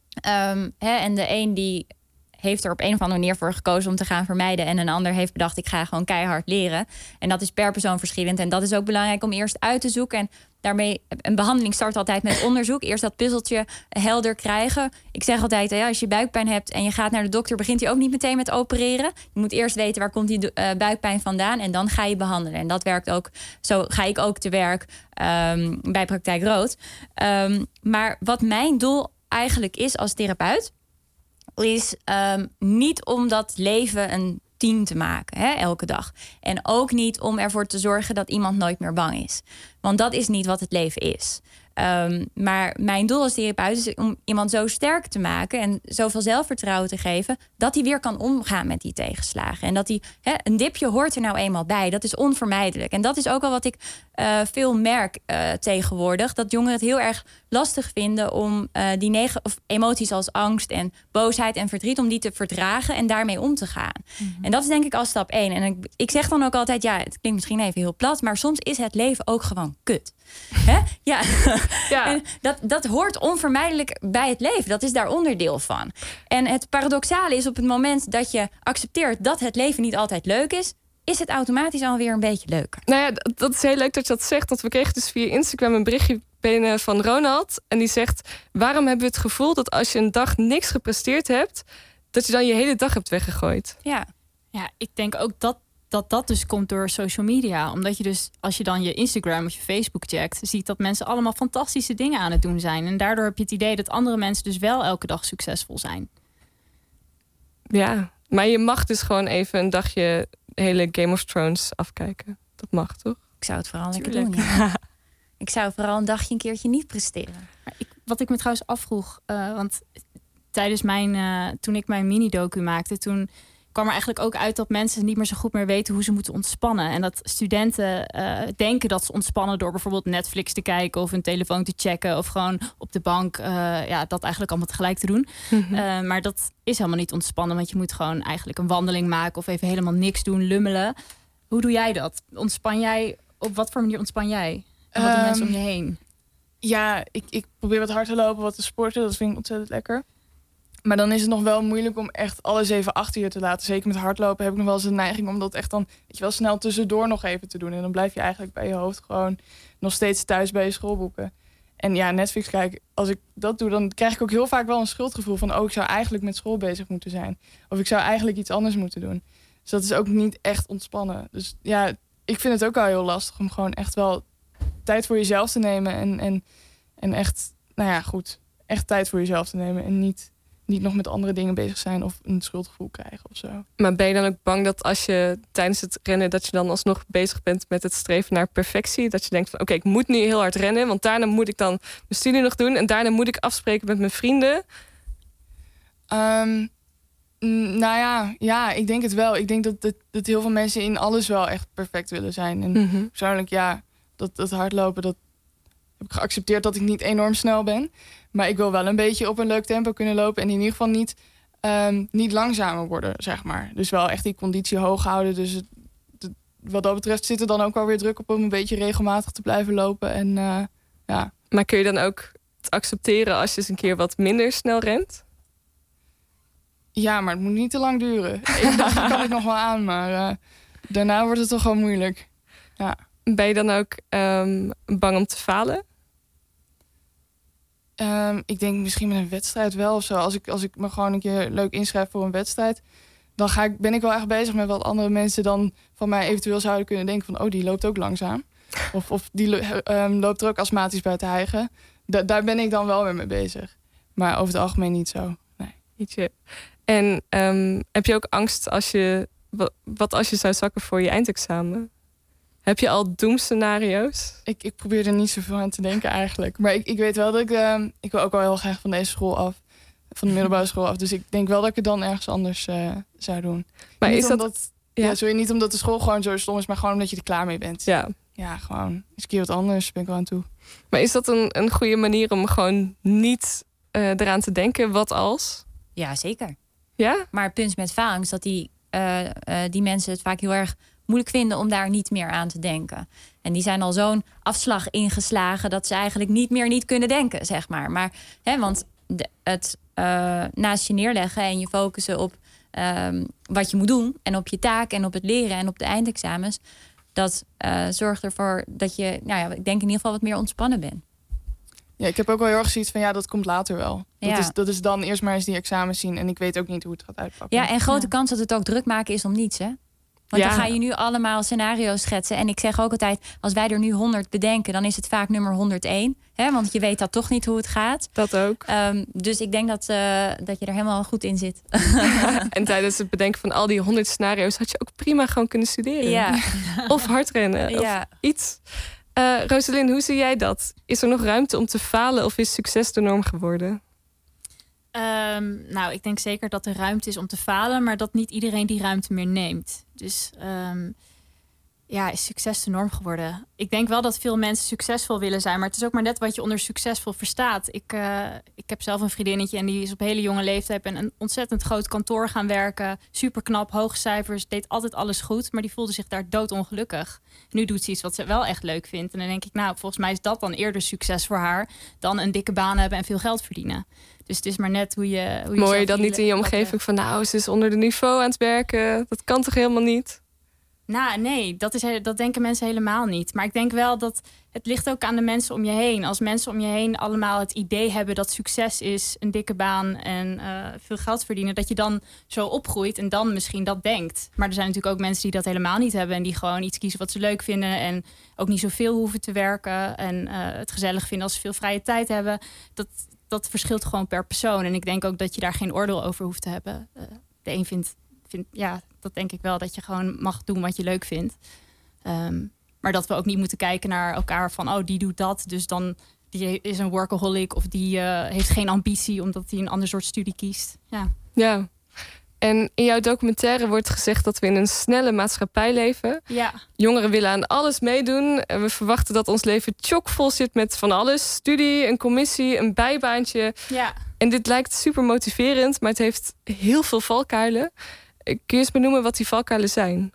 En de een die heeft er op een of andere manier voor gekozen om te gaan vermijden. En een ander heeft bedacht, ik ga gewoon keihard leren. En dat is per persoon verschillend. En dat is ook belangrijk om eerst uit te zoeken. En daarmee, een behandeling start altijd met onderzoek. Eerst dat puzzeltje helder krijgen. Ik zeg altijd, als je buikpijn hebt en je gaat naar de dokter, begint hij ook niet meteen met opereren. Je moet eerst weten waar komt die buikpijn vandaan. En dan ga je behandelen. En dat werkt ook. Zo ga ik ook te werk bij Praktijk Rood. Maar wat mijn doel eigenlijk is als therapeut, is niet om dat leven een 10 te maken, elke dag. En ook niet om ervoor te zorgen dat iemand nooit meer bang is. Want dat is niet wat het leven is. Maar mijn doel als therapeut is om iemand zo sterk te maken en zoveel zelfvertrouwen te geven dat hij weer kan omgaan met die tegenslagen. En dat hij, een dipje hoort er nou eenmaal bij. Dat is onvermijdelijk. En dat is ook wel wat ik veel merk tegenwoordig. Dat jongeren het heel erg lastig vinden om die emoties als angst en boosheid en verdriet, om die te verdragen en daarmee om te gaan. Mm-hmm. En dat is denk ik al stap 1. En ik zeg dan ook altijd, het klinkt misschien even heel plat, maar soms is het leven ook gewoon kut. Ja. En dat hoort onvermijdelijk bij het leven. Dat is daar onderdeel van. En het paradoxale is, op het moment dat je accepteert dat het leven niet altijd leuk is het automatisch alweer een beetje leuker. Nou ja, dat is heel leuk dat je dat zegt. Want we kregen dus via Instagram een berichtje binnen van Ronald. En die zegt, waarom hebben we het gevoel dat als je een dag niks gepresteerd hebt, dat je dan je hele dag hebt weggegooid? Ja, ik denk ook dat dus komt door social media. Omdat je dus, als je dan je Instagram of je Facebook checkt, ziet dat mensen allemaal fantastische dingen aan het doen zijn. En daardoor heb je het idee dat andere mensen dus wel elke dag succesvol zijn. Ja, maar je mag dus gewoon even een dagje hele Game of Thrones afkijken. Dat mag, toch? Ik zou het vooral lekker doen, ja. Ik zou vooral een dagje een keertje niet presteren. Wat ik me trouwens afvroeg, want tijdens toen ik mijn mini-docu maakte, toen kwam er eigenlijk ook uit dat mensen niet meer zo goed meer weten hoe ze moeten ontspannen. En dat studenten denken dat ze ontspannen door bijvoorbeeld Netflix te kijken of hun telefoon te checken of gewoon op de bank dat eigenlijk allemaal tegelijk te doen. Mm-hmm. Maar dat is helemaal niet ontspannen, want je moet gewoon eigenlijk een wandeling maken of even helemaal niks doen, lummelen. Hoe doe jij dat? Ontspan jij? Op wat voor manier ontspan jij? En wat doen mensen om je heen? Ja, ik probeer wat hard te lopen, wat te sporten. Dat vind ik ontzettend lekker. Maar dan is het nog wel moeilijk om echt alles even achter je te laten. Zeker met hardlopen heb ik nog wel eens een neiging om dat echt dan, snel tussendoor nog even te doen. En dan blijf je eigenlijk bij je hoofd gewoon nog steeds thuis bij je schoolboeken. En ja, Netflix kijken, als ik dat doe, dan krijg ik ook heel vaak wel een schuldgevoel van, ik zou eigenlijk met school bezig moeten zijn. Of ik zou eigenlijk iets anders moeten doen. Dus dat is ook niet echt ontspannen. Dus ja, ik vind het ook al heel lastig om gewoon echt wel tijd voor jezelf te nemen. En echt, echt tijd voor jezelf te nemen. En niet niet nog met andere dingen bezig zijn of een schuldgevoel krijgen of zo. Maar ben je dan ook bang dat als je tijdens het rennen, dat je dan alsnog bezig bent met het streven naar perfectie? Dat je denkt van oké, ik moet nu heel hard rennen, want daarna moet ik dan mijn studie nog doen en daarna moet ik afspreken met mijn vrienden. Ja, ik denk het wel. Ik denk dat heel veel mensen in alles wel echt perfect willen zijn. En persoonlijk, dat hardlopen, dat heb ik geaccepteerd dat ik niet enorm snel ben. Maar ik wil wel een beetje op een leuk tempo kunnen lopen en in ieder geval niet langzamer worden, zeg maar. Dus wel echt die conditie hoog houden. Dus wat dat betreft zit er dan ook wel weer druk op om een beetje regelmatig te blijven lopen. En, Maar kun je dan ook het accepteren als je eens een keer wat minder snel rent? Ja, maar het moet niet te lang duren. Eén dag kan ik nog wel aan, maar daarna wordt het toch wel moeilijk. Ja. Ben je dan ook bang om te falen? Ik denk misschien met een wedstrijd wel of zo. Als ik me gewoon een keer leuk inschrijf voor een wedstrijd, dan ben ik wel echt bezig met wat andere mensen dan van mij eventueel zouden kunnen denken van die loopt ook langzaam. Of die loopt er ook astmatisch bij te hijgen. Daar ben ik dan wel weer mee bezig. Maar over het algemeen niet zo. Nee. Ietsje. En heb je ook angst als je zou zakken voor je eindexamen? Heb je al doemscenario's? Ik probeer er niet zoveel aan te denken eigenlijk. Maar ik weet wel dat ik wil ook wel heel graag van deze school af. Van de middelbare school af. Dus ik denk wel dat ik het dan ergens anders zou doen. Maar niet is omdat, niet omdat de school gewoon zo stom is, maar gewoon omdat je er klaar mee bent. Ja, gewoon eens een keer wat anders ben ik wel aan toe. Maar is dat een goede manier om gewoon niet eraan te denken? Wat als? Ja, zeker. Ja? Maar het punt met faalangst dat die mensen het vaak heel erg moeilijk vinden om daar niet meer aan te denken. En die zijn al zo'n afslag ingeslagen dat ze eigenlijk niet kunnen denken, zeg maar. Maar want het naast je neerleggen en je focussen op wat je moet doen en op je taak en op het leren en op de eindexamens, dat zorgt ervoor dat je, ik denk in ieder geval wat meer ontspannen bent. Ja, ik heb ook wel heel erg zoiets van dat komt later wel. Dat is dan eerst maar eens die examens zien en ik weet ook niet hoe het gaat uitpakken. Ja, en grote kans dat het ook druk maken is om niets, hè? Want dan ga je nu allemaal scenario's schetsen. En ik zeg ook altijd, als wij er nu 100 bedenken, dan is het vaak nummer 101. Hè? Want je weet dat toch niet hoe het gaat. Dat ook. Dus ik denk dat je er helemaal goed in zit. En tijdens het bedenken van al die 100 scenario's had je ook prima gewoon kunnen studeren. Ja. Of hardrennen. Of iets. Rosalyn, hoe zie jij dat? Is er nog ruimte om te falen of is succes de norm geworden? Ik denk zeker dat er ruimte is om te falen, maar dat niet iedereen die ruimte meer neemt. Dus is succes de norm geworden. Ik denk wel dat veel mensen succesvol willen zijn, maar het is ook maar net wat je onder succesvol verstaat. Ik heb zelf een vriendinnetje en die is op hele jonge leeftijd bij een ontzettend groot kantoor gaan werken. Super knap, hoge cijfers, deed altijd alles goed, maar die voelde zich daar doodongelukkig. Nu doet ze iets wat ze wel echt leuk vindt. En dan denk ik, volgens mij is dat dan eerder succes voor haar dan een dikke baan hebben en veel geld verdienen. Dus het is maar net hoe je mooi je dat niet in je omgeving van ze is onder de niveau aan het werken. Dat kan toch helemaal niet? Nee, dat denken mensen helemaal niet. Maar ik denk wel dat het ligt ook aan de mensen om je heen. Als mensen om je heen allemaal het idee hebben dat succes is een dikke baan en veel geld verdienen, dat je dan zo opgroeit en dan misschien dat denkt. Maar er zijn natuurlijk ook mensen die dat helemaal niet hebben en die gewoon iets kiezen wat ze leuk vinden en ook niet zoveel hoeven te werken en het gezellig vinden als ze veel vrije tijd hebben. Dat verschilt gewoon per persoon. En ik denk ook dat je daar geen oordeel over hoeft te hebben. De een vindt, dat denk ik wel, dat je gewoon mag doen wat je leuk vindt. Maar dat we ook niet moeten kijken naar elkaar van, die doet dat, dus dan die is een workaholic of die heeft geen ambitie omdat hij een ander soort studie kiest. Ja. En in jouw documentaire wordt gezegd dat we in een snelle maatschappij leven. Ja. Jongeren willen aan alles meedoen. En we verwachten dat ons leven chockvol zit met van alles. Studie, een commissie, een bijbaantje. Ja. En dit lijkt super motiverend, maar het heeft heel veel valkuilen. Kun je eens benoemen wat die valkuilen zijn?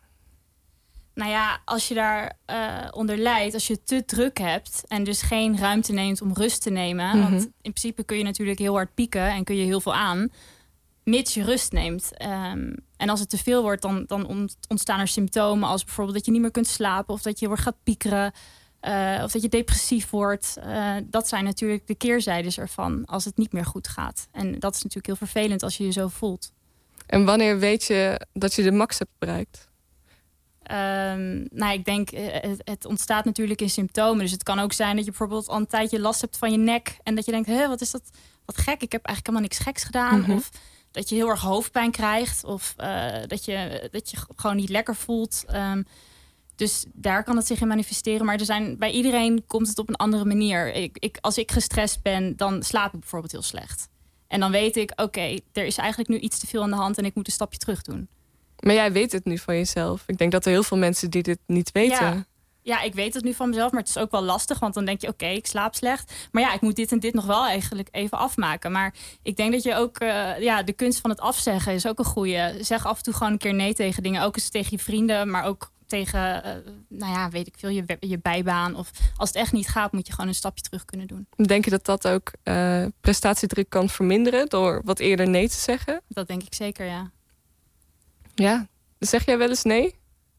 Als je daar onder lijdt, als je te druk hebt en dus geen ruimte neemt om rust te nemen. Want in principe kun je natuurlijk heel hard pieken en kun je heel veel aan, mits je rust neemt. En als het te veel wordt, dan ontstaan er symptomen als bijvoorbeeld dat je niet meer kunt slapen of dat je gaat piekeren of dat je depressief wordt. Dat zijn natuurlijk de keerzijdes ervan als het niet meer goed gaat. En dat is natuurlijk heel vervelend als je je zo voelt. En wanneer weet je dat je de max hebt bereikt? Ik denk, het ontstaat natuurlijk in symptomen. Dus het kan ook zijn dat je bijvoorbeeld al een tijdje last hebt van je nek. En dat je denkt, wat is dat? Wat gek, ik heb eigenlijk helemaal niks geks gedaan. Mhm. Of dat je heel erg hoofdpijn krijgt. Of dat je gewoon niet lekker voelt. Dus daar kan het zich in manifesteren. Maar bij iedereen komt het op een andere manier. Als ik gestrest ben, dan slaap ik bijvoorbeeld heel slecht. En dan weet ik, oké, er is eigenlijk nu iets te veel aan de hand en ik moet een stapje terug doen. Maar jij weet het nu van jezelf. Ik denk dat er heel veel mensen die dit niet weten. Ja, ik weet het nu van mezelf, maar het is ook wel lastig. Want dan denk je, oké, ik slaap slecht. Maar ja, ik moet dit en dit nog wel eigenlijk even afmaken. Maar ik denk dat je ook, de kunst van het afzeggen is ook een goeie. Zeg af en toe gewoon een keer nee tegen dingen. Ook eens tegen je vrienden, maar ook tegen, weet ik veel, je bijbaan. Of als het echt niet gaat, moet je gewoon een stapje terug kunnen doen. Denk je dat dat ook prestatiedruk kan verminderen door wat eerder nee te zeggen? Dat denk ik zeker, ja. Ja, zeg jij wel eens nee?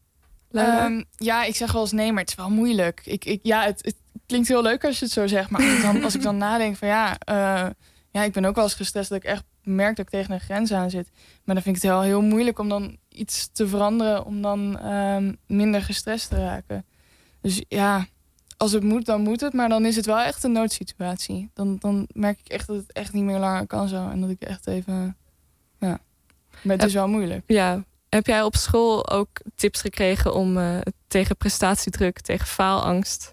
Ik zeg wel eens nee, maar het is wel moeilijk. Het klinkt heel leuk als je het zo zegt. Maar als ik dan nadenk van ik ben ook wel eens gestrest dat ik echt merk dat ik tegen een grens aan zit. Maar dan vind ik het wel heel moeilijk om dan iets te veranderen om dan minder gestrest te raken. Dus ja, als het moet, dan moet het. Maar dan is het wel echt een noodsituatie. Dan merk ik echt dat het echt niet meer langer kan zo. En dat ik echt even... Ja, maar het is wel moeilijk. Ja. Heb jij op school ook tips gekregen om tegen prestatiedruk, tegen faalangst?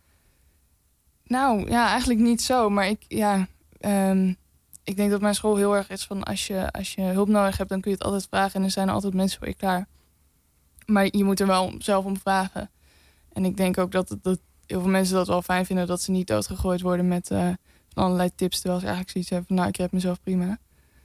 Nou, ja, eigenlijk niet zo. Maar ik denk dat mijn school heel erg is van als je hulp nodig hebt, dan kun je het altijd vragen. En er zijn altijd mensen voor je klaar. Maar je moet er wel zelf om vragen. En ik denk ook dat heel veel mensen dat wel fijn vinden, dat ze niet doodgegooid worden met van allerlei tips. Terwijl ze eigenlijk zoiets hebben van, nou, ik red mezelf prima.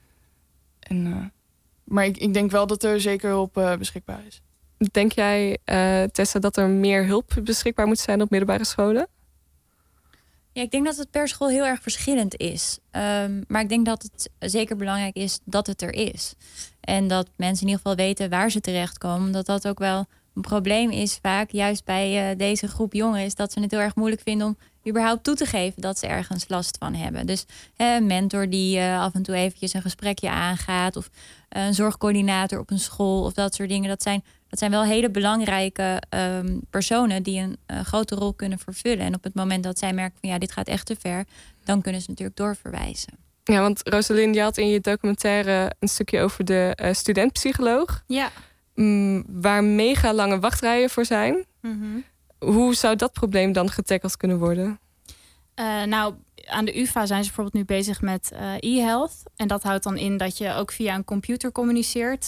Maar ik denk wel dat er zeker hulp beschikbaar is. Denk jij, Tessa, dat er meer hulp beschikbaar moet zijn op middelbare scholen? Ja, ik denk dat het per school heel erg verschillend is. Maar ik denk dat het zeker belangrijk is dat het er is. En dat mensen in ieder geval weten waar ze terechtkomen. Dat ook wel een probleem is vaak, juist bij deze groep jongeren, is dat ze het heel erg moeilijk vinden om überhaupt toe te geven dat ze ergens last van hebben. Dus een mentor die af en toe eventjes een gesprekje aangaat, of een zorgcoördinator op een school of dat soort dingen. Dat zijn wel hele belangrijke personen die een grote rol kunnen vervullen. En op het moment dat zij merken van dit gaat echt te ver, dan kunnen ze natuurlijk doorverwijzen. Ja, want Rosalind, je had in je documentaire een stukje over de studentpsycholoog. Ja. Waar mega lange wachtrijen voor zijn. Mm-hmm. Hoe zou dat probleem dan getackeld kunnen worden? Aan de UvA zijn ze bijvoorbeeld nu bezig met e-health. En dat houdt dan in dat je ook via een computer communiceert.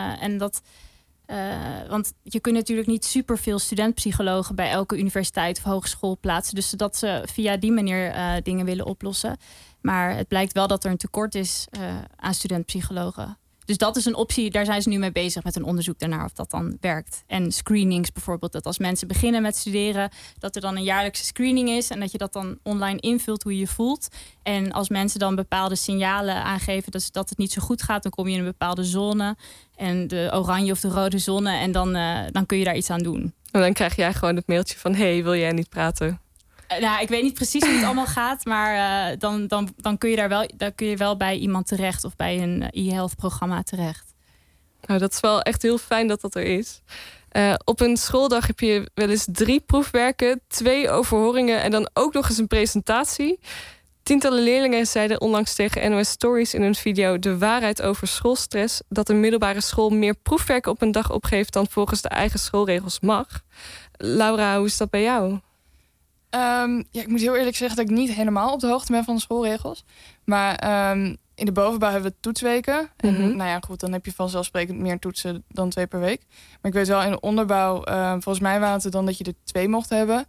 Want je kunt natuurlijk niet superveel studentpsychologen bij elke universiteit of hogeschool plaatsen. Dus dat ze via die manier dingen willen oplossen. Maar het blijkt wel dat er een tekort is aan studentpsychologen. Dus dat is een optie, daar zijn ze nu mee bezig met een onderzoek daarnaar of dat dan werkt. En screenings bijvoorbeeld, dat als mensen beginnen met studeren, dat er dan een jaarlijkse screening is en dat je dat dan online invult hoe je je voelt. En als mensen dan bepaalde signalen aangeven dat het niet zo goed gaat, dan kom je in een bepaalde zone. En de oranje of de rode zone en dan kun je daar iets aan doen. En dan krijg jij gewoon het mailtje van, hey, wil jij niet praten? Ik weet niet precies hoe het allemaal gaat, maar dan kun je wel bij iemand terecht of bij een e-health programma terecht. Nou, dat is wel echt heel fijn dat dat er is. Op een schooldag heb je wel eens 3 proefwerken, 2 overhoringen en dan ook nog eens een presentatie. Tientallen leerlingen zeiden onlangs tegen NOS Stories in een video de waarheid over schoolstress, dat een middelbare school meer proefwerken op een dag opgeeft dan volgens de eigen schoolregels mag. Laura, hoe is dat bij jou? Ik moet heel eerlijk zeggen dat ik niet helemaal op de hoogte ben van de schoolregels. Maar in de bovenbouw hebben we toetsweken. En dan heb je vanzelfsprekend meer toetsen dan 2 per week. Maar ik weet wel, in de onderbouw, volgens mij waren het dan dat je er 2 mocht hebben.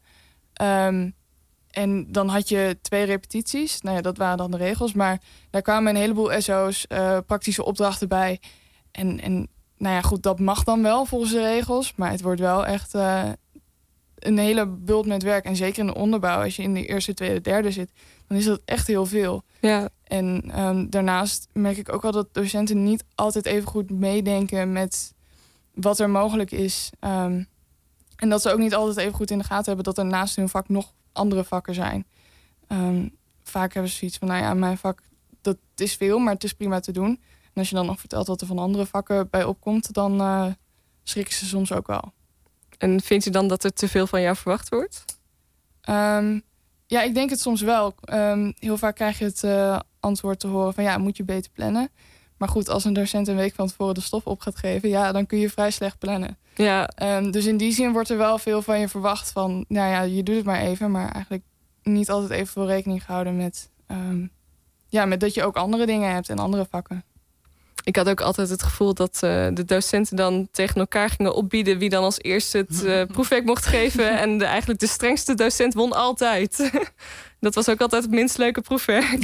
En dan had je 2 repetities. Dat waren dan de regels. Maar daar kwamen een heleboel SO's, praktische opdrachten bij. En dat mag dan wel volgens de regels. Maar het wordt wel echt een hele bult met werk. En zeker in de onderbouw, als je in de eerste, tweede, derde zit, dan is dat echt heel veel. Ja. En daarnaast merk ik ook wel dat docenten niet altijd even goed meedenken met wat er mogelijk is. En dat ze ook niet altijd even goed in de gaten hebben dat er naast hun vak nog andere vakken zijn. Vaak hebben ze zoiets van, mijn vak, dat is veel, maar het is prima te doen. En als je dan nog vertelt wat er van andere vakken bij opkomt, dan schrikken ze soms ook wel. En vind je dan dat er te veel van jou verwacht wordt? Ja, ik denk het soms wel. Heel vaak krijg je het antwoord te horen van ja, moet je beter plannen. Maar goed, als een docent een week van tevoren de stof op gaat geven, ja, dan kun je vrij slecht plannen. Ja. Dus in die zin wordt er wel veel van je verwacht van, nou ja, je doet het maar even, maar eigenlijk niet altijd even veel rekening gehouden met, met dat je ook andere dingen hebt en andere vakken. Ik had ook altijd het gevoel dat de docenten dan tegen elkaar gingen opbieden wie dan als eerste het proefwerk mocht geven. En eigenlijk de strengste docent won altijd. Dat was ook altijd het minst leuke proefwerk.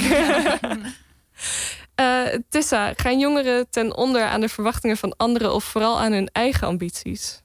Tessa, gaan jongeren ten onder aan de verwachtingen van anderen of vooral aan hun eigen ambities?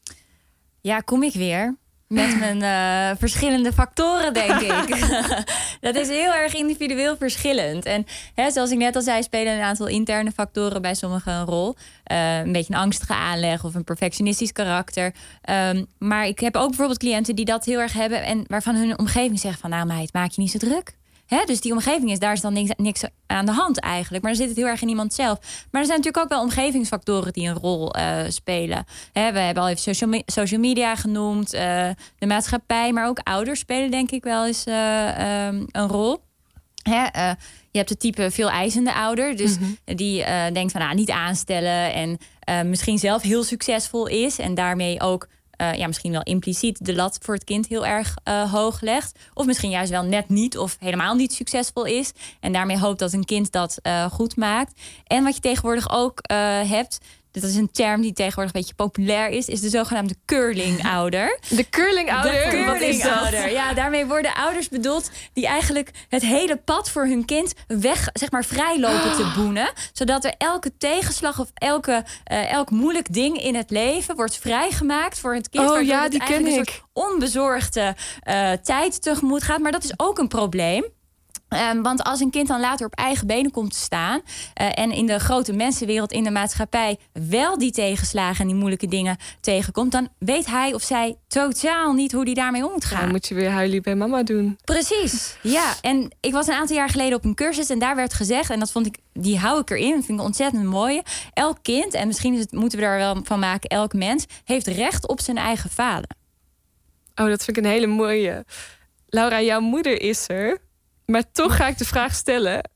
Ja, kom ik weer. Met mijn verschillende factoren, denk ik. Dat is heel erg individueel verschillend. En zoals ik net al zei, spelen een aantal interne factoren bij sommigen een rol. Een beetje een angstige aanleg of een perfectionistisch karakter. Maar ik heb ook bijvoorbeeld cliënten die dat heel erg hebben en waarvan hun omgeving zegt van, nou meid, maak je niet zo druk. Dus die omgeving daar is dan niks aan de hand eigenlijk. Maar dan zit het heel erg in iemand zelf. Maar er zijn natuurlijk ook wel omgevingsfactoren die een rol spelen. We hebben al even social media genoemd. De maatschappij, maar ook ouders spelen denk ik wel eens een rol. Je hebt het type veel eisende ouder. Dus die denkt van niet aanstellen. En misschien zelf heel succesvol is. En daarmee ook misschien wel impliciet de lat voor het kind heel erg hoog legt. Of misschien juist wel net niet of helemaal niet succesvol is. En daarmee hoopt dat een kind dat goed maakt. En wat je tegenwoordig ook hebt, dat is een term die tegenwoordig een beetje populair is de zogenaamde curling-ouder. De curling-ouder? Wat is dat? Ja, daarmee worden ouders bedoeld die eigenlijk het hele pad voor hun kind vrij lopen te boenen. Zodat er elke tegenslag of elk moeilijk ding in het leven wordt vrijgemaakt voor het kind. Oh ja, die ken ik. Een soort onbezorgde tijd tegemoet gaat. Maar dat is ook een probleem. Want als een kind dan later op eigen benen komt te staan en in de grote mensenwereld, in de maatschappij wel die tegenslagen en die moeilijke dingen tegenkomt, dan weet hij of zij totaal niet hoe die daarmee om moet gaan. Dan moet je weer huilie bij mama doen. Precies, ja. En ik was een aantal jaar geleden op een cursus en daar werd gezegd, en dat vond ik, die hou ik erin, dat vind ik ontzettend mooi. Elk kind, en misschien moeten we daar wel van maken, elk mens heeft recht op zijn eigen falen. Oh, dat vind ik een hele mooie. Laura, jouw moeder is er. Maar toch ga ik de vraag stellen,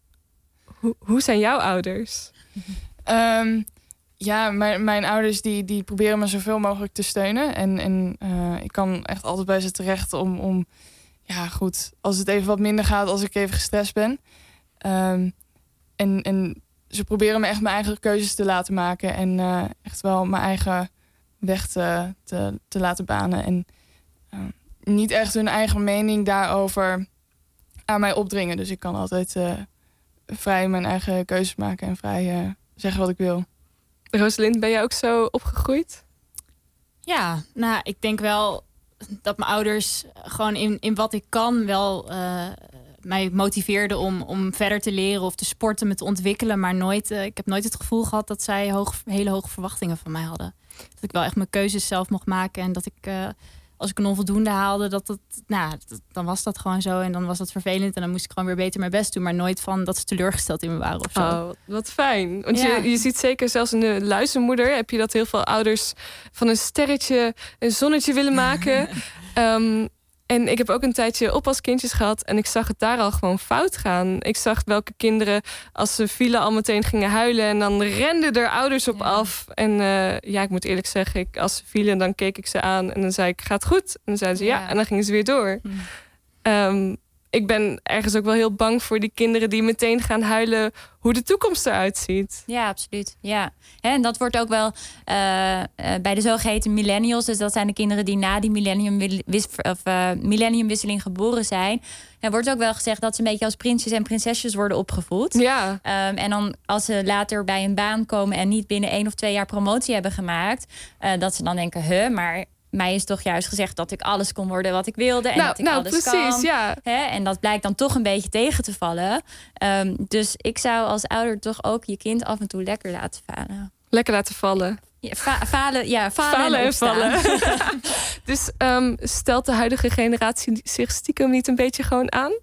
hoe zijn jouw ouders? Mijn ouders die proberen me zoveel mogelijk te steunen. En ik kan echt altijd bij ze terecht om als het even wat minder gaat, als ik even gestrest ben. En ze proberen me echt mijn eigen keuzes te laten maken. En echt wel mijn eigen weg te laten banen. En niet echt hun eigen mening daarover aan mij opdringen. Dus ik kan altijd vrij mijn eigen keuzes maken en vrij zeggen wat ik wil. Rosalind, ben jij ook zo opgegroeid? Ja, nou, ik denk wel dat mijn ouders gewoon in wat ik kan wel mij motiveerden om verder te leren of te sporten, me te ontwikkelen. Maar ik heb nooit het gevoel gehad dat zij hele hoge verwachtingen van mij hadden. Dat ik wel echt mijn keuzes zelf mocht maken en dat ik als ik een onvoldoende haalde, dan was dat gewoon zo. En dan was dat vervelend. En dan moest ik gewoon weer beter mijn best doen. Maar nooit van dat ze teleurgesteld in me waren of zo. Oh, wat fijn. Want je ziet zeker zelfs in de luizenmoeder, heb je dat heel veel ouders van een sterretje een zonnetje willen maken. En ik heb ook een tijdje oppaskindjes gehad. En ik zag het daar al gewoon fout gaan. Ik zag welke kinderen, als ze vielen, al meteen gingen huilen. En dan renden er ouders op af. En ik moet eerlijk zeggen, als ze vielen, dan keek ik ze aan. En dan zei ik, gaat goed? En dan zeiden ze ja. En dan gingen ze weer door. Ik ben ergens ook wel heel bang voor die kinderen die meteen gaan huilen hoe de toekomst eruit ziet. Ja, absoluut. Ja. En dat wordt ook wel bij de zogeheten millennials. Dus dat zijn de kinderen die na die millenniumwisseling geboren zijn. Er wordt ook wel gezegd dat ze een beetje als prinsjes en prinsesjes worden opgevoed. Ja. En dan als ze later bij een baan komen en niet binnen 1 of 2 jaar promotie hebben gemaakt, dat ze dan denken, maar mij is toch juist gezegd dat ik alles kon worden wat ik wilde. En dat ik alles kan. Ja. En dat blijkt dan toch een beetje tegen te vallen. Dus ik zou als ouder toch ook je kind af en toe lekker laten falen. Lekker laten vallen. Ja, falen en vallen. Dus stelt de huidige generatie zich stiekem niet een beetje gewoon aan?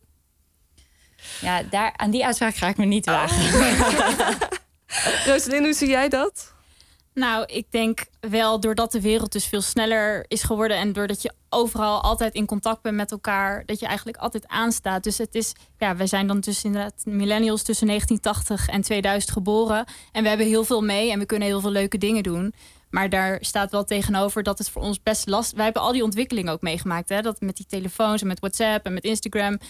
Ja, aan die uitspraak ga ik me niet wagen. Rosalind, hoe zie jij dat? Nou, ik denk wel doordat de wereld dus veel sneller is geworden en doordat je overal altijd in contact bent met elkaar, dat je eigenlijk altijd aanstaat. Dus het is, we zijn dan dus inderdaad millennials tussen 1980 en 2000 geboren. En we hebben heel veel mee en we kunnen heel veel leuke dingen doen. Maar daar staat wel tegenover dat het voor ons best lastig... Wij hebben al die ontwikkelingen ook meegemaakt. Hè? Dat met die telefoons en met WhatsApp en met Instagram.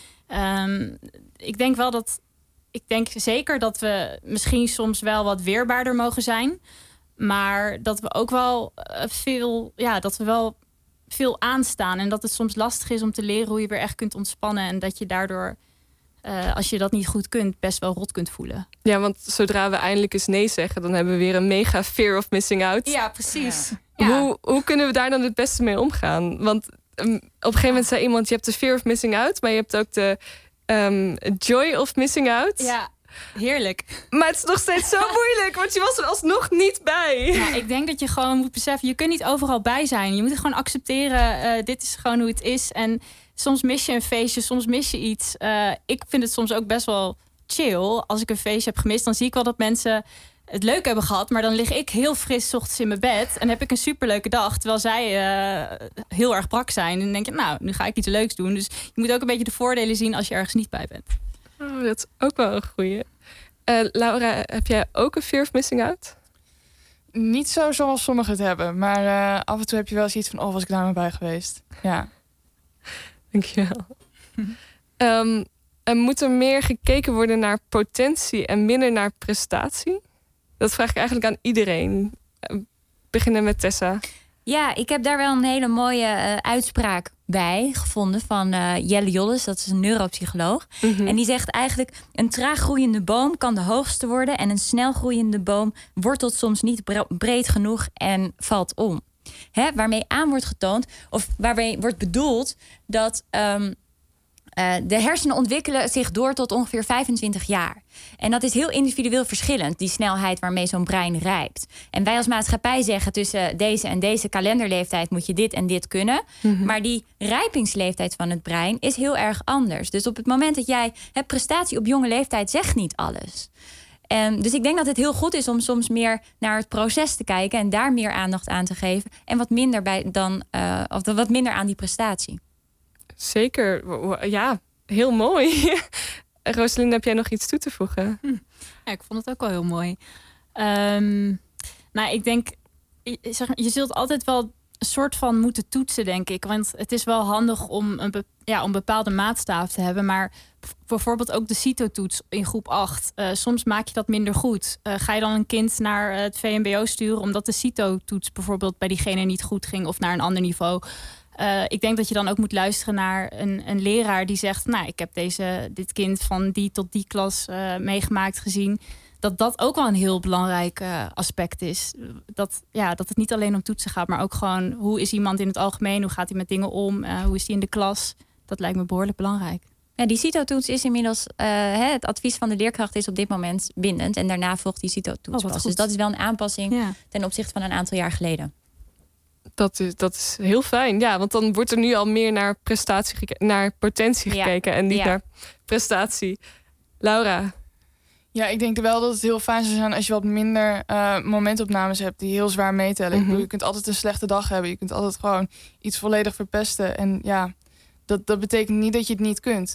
Ik denk zeker dat we misschien soms wel wat weerbaarder mogen zijn. Maar dat we ook wel veel aanstaan. En dat het soms lastig is om te leren hoe je weer echt kunt ontspannen. En dat je daardoor, als je dat niet goed kunt, best wel rot kunt voelen. Ja, want zodra we eindelijk eens nee zeggen, dan hebben we weer een mega fear of missing out. Ja, precies. Ja. Hoe kunnen we daar dan het beste mee omgaan? Want op een gegeven moment zei iemand, je hebt de fear of missing out, maar je hebt ook de joy of missing out. Ja. Heerlijk. Maar het is nog steeds zo moeilijk, want je was er alsnog niet bij. Ja, ik denk dat je gewoon moet beseffen, je kunt niet overal bij zijn. Je moet het gewoon accepteren, dit is gewoon hoe het is. En soms mis je een feestje, soms mis je iets. Ik vind het soms ook best wel chill. Als ik een feestje heb gemist, dan zie ik wel dat mensen het leuk hebben gehad. Maar dan lig ik heel fris 's ochtends in mijn bed en heb ik een superleuke dag. Terwijl zij heel erg brak zijn. En dan denk je, nou, nu ga ik iets leuks doen. Dus je moet ook een beetje de voordelen zien als je ergens niet bij bent. Oh, dat is ook wel een goeie. Laura, heb jij ook een fear of missing out? Niet zo zoals sommigen het hebben. Maar af en toe heb je wel zoiets van, was ik daar maar bij geweest. Ja. Dankjewel. Moet er meer gekeken worden naar potentie en minder naar prestatie? Dat vraag ik eigenlijk aan iedereen. Beginnen met Tessa. Ja, ik heb daar wel een hele mooie uitspraak bij gevonden van Jelle Jolles. Dat is een neuropsycholoog. Mm-hmm. En die zegt eigenlijk, een traag groeiende boom kan de hoogste worden en een snel groeiende boom wortelt soms niet breed genoeg en valt om. Waarmee aan wordt getoond, of waarmee wordt bedoeld dat de hersenen ontwikkelen zich door tot ongeveer 25 jaar. En dat is heel individueel verschillend, die snelheid waarmee zo'n brein rijpt. En wij als maatschappij zeggen, tussen deze en deze kalenderleeftijd moet je dit en dit kunnen. Mm-hmm. Maar die rijpingsleeftijd van het brein is heel erg anders. Dus op het moment dat jij hebt prestatie op jonge leeftijd, zegt niet alles. Dus ik denk dat het heel goed is om soms meer naar het proces te kijken en daar meer aandacht aan te geven. En wat minder wat minder aan die prestatie. Zeker, ja, heel mooi. Rosalinde, heb jij nog iets toe te voegen? Ja, ik vond het ook wel heel mooi. Ik denk, je zult altijd wel een soort van moeten toetsen, denk ik. Want het is wel handig om een bepaalde maatstaaf te hebben. Maar bijvoorbeeld ook de CITO-toets in groep 8. Soms maak je dat minder goed. Ga je dan een kind naar het VMBO sturen omdat de CITO-toets bijvoorbeeld bij diegene niet goed ging of naar een ander niveau? Ik denk dat je dan ook moet luisteren naar een leraar die zegt, nou, ik heb dit kind van die tot die klas meegemaakt, gezien. Dat ook wel een heel belangrijk aspect is. Dat het niet alleen om toetsen gaat, maar ook gewoon, hoe is iemand in het algemeen? Hoe gaat hij met dingen om? Hoe is hij in de klas? Dat lijkt me behoorlijk belangrijk. Ja, die CITO-toets is inmiddels, het advies van de leerkracht is op dit moment bindend. En daarna volgt die CITO-toets pas. Dus dat is wel een aanpassing ten opzichte van een aantal jaar geleden. Dat is heel fijn. Ja, want dan wordt er nu al meer naar naar potentie gekeken en niet naar prestatie. Laura? Ja, ik denk wel dat het heel fijn zou zijn als je wat minder momentopnames hebt die heel zwaar meetellen. Mm-hmm. Ik bedoel, je kunt altijd een slechte dag hebben. Je kunt altijd gewoon iets volledig verpesten. En ja, dat betekent niet dat je het niet kunt.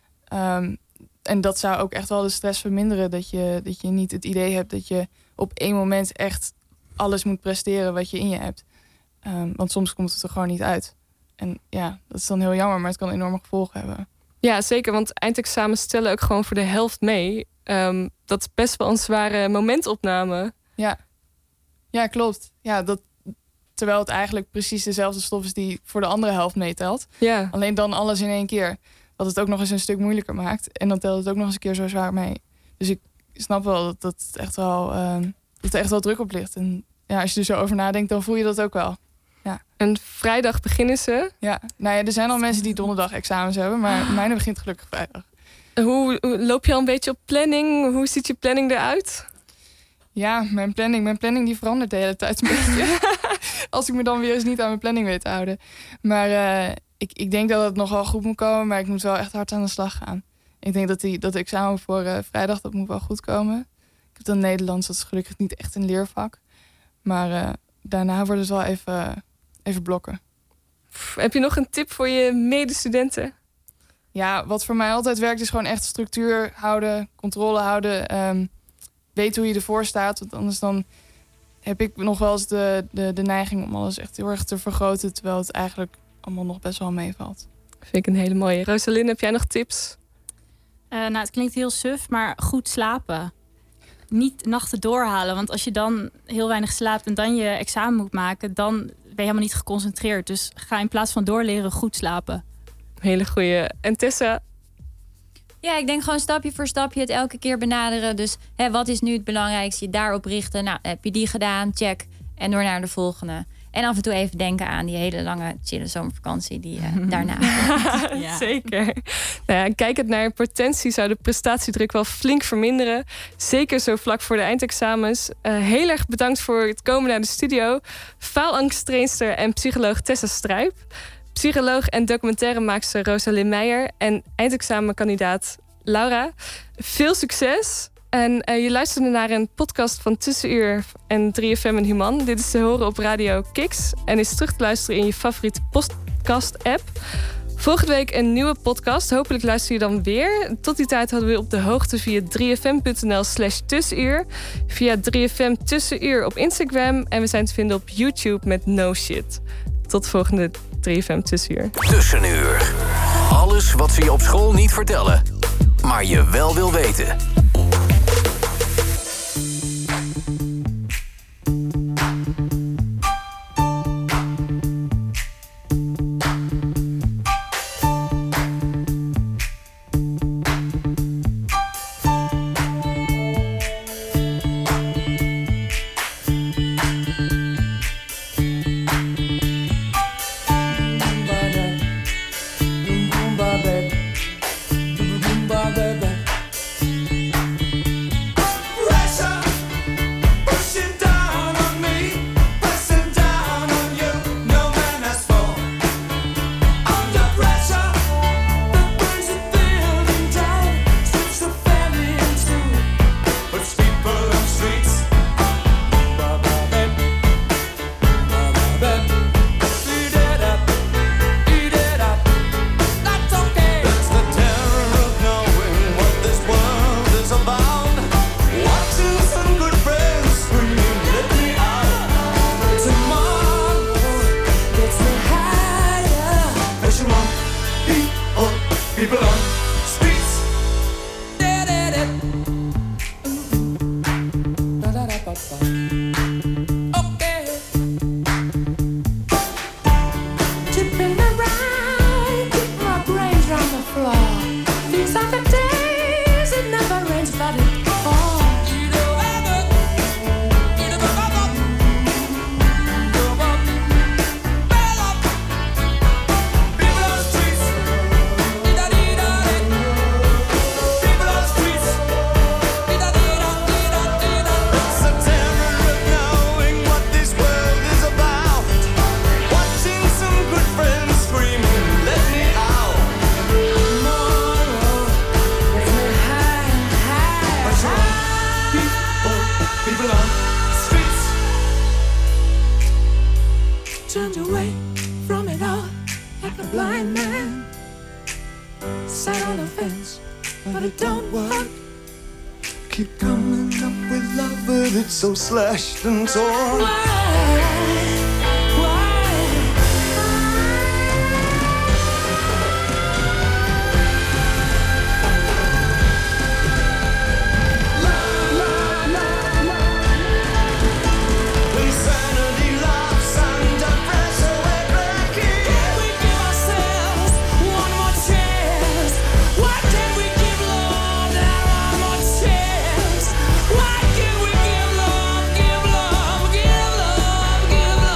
En dat zou ook echt wel de stress verminderen. Dat je niet het idee hebt dat je op één moment echt alles moet presteren wat je in je hebt. Want soms komt het er gewoon niet uit. En ja, dat is dan heel jammer, maar het kan enorme gevolgen hebben. Ja, zeker, want eindexamens stellen ook gewoon voor de helft mee. Dat is best wel een zware momentopname. Ja, klopt. Ja, terwijl het eigenlijk precies dezelfde stof is die voor de andere helft meetelt. Ja. Alleen dan alles in één keer. Wat het ook nog eens een stuk moeilijker maakt. En dan telt het ook nog eens een keer zo zwaar mee. Dus ik snap wel dat het echt wel, dat er echt wel druk op ligt. En ja, als je er zo over nadenkt, dan voel je dat ook wel. Ja. En vrijdag beginnen ze? Ja, er zijn al mensen die donderdag examens hebben, maar mijne begint gelukkig vrijdag. Hoe loop je al een beetje op planning? Hoe ziet je planning eruit? Ja, mijn planning die verandert de hele tijd een beetje. Als ik me dan weer eens niet aan mijn planning weet te houden. Maar ik denk dat het nog wel goed moet komen, maar ik moet wel echt hard aan de slag gaan. Ik denk dat examen voor vrijdag, dat moet wel goed komen. Ik heb dan Nederlands, dat is gelukkig niet echt een leervak. Maar daarna wordt het wel even blokken. Heb je nog een tip voor je medestudenten? Ja, wat voor mij altijd werkt is gewoon echt structuur houden, controle houden. Weet hoe je ervoor staat. Want anders dan heb ik nog wel eens de neiging om alles echt heel erg te vergroten. Terwijl het eigenlijk allemaal nog best wel meevalt. Vind ik een hele mooie. Rosalind, heb jij nog tips? Het klinkt heel suf, maar goed slapen. Niet nachten doorhalen. Want als je dan heel weinig slaapt en dan je examen moet maken, dan ben je helemaal niet geconcentreerd. Dus ga in plaats van doorleren goed slapen. Hele goeie. En Tessa? Ja, ik denk gewoon stapje voor stapje het elke keer benaderen. Dus wat is nu het belangrijkste? Je daarop richten. Nou, heb je die gedaan? Check. En door naar de volgende. En af en toe even denken aan die hele lange chille zomervakantie die daarna. Ja. Zeker. Nou ja, kijkend naar potentie zou de prestatiedruk wel flink verminderen. Zeker zo vlak voor de eindexamens. Heel erg bedankt voor het komen naar de studio. Faalangsttrainster en psycholoog Tessa Strijp. Psycholoog en documentairemaakster Rosalind Meijer. En eindexamenkandidaat Laura. Veel succes. En je luisterde naar een podcast van Tussenuur en 3FM en Human. Dit is te horen op Radio Kicks en is terug te luisteren in je favoriete podcast-app. Volgende week een nieuwe podcast. Hopelijk luister je dan weer. Tot die tijd hadden we op de hoogte via 3fm.nl/tussenuur. Via 3FM Tussenuur op Instagram. En we zijn te vinden op YouTube met No Shit. Tot volgende 3FM Tussenuur. Tussenuur. Alles wat ze je op school niet vertellen, maar je wel wil weten. So slashed and torn. Give love.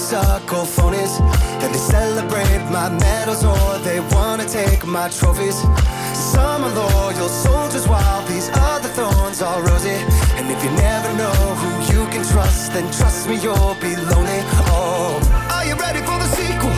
honeysuckle phonies, and they celebrate my medals or they wanna take my trophies. Some are loyal soldiers while these other thorns are rosy. And if you never know who you can trust, then trust me, you'll be lonely. Oh, are you ready for the sequel?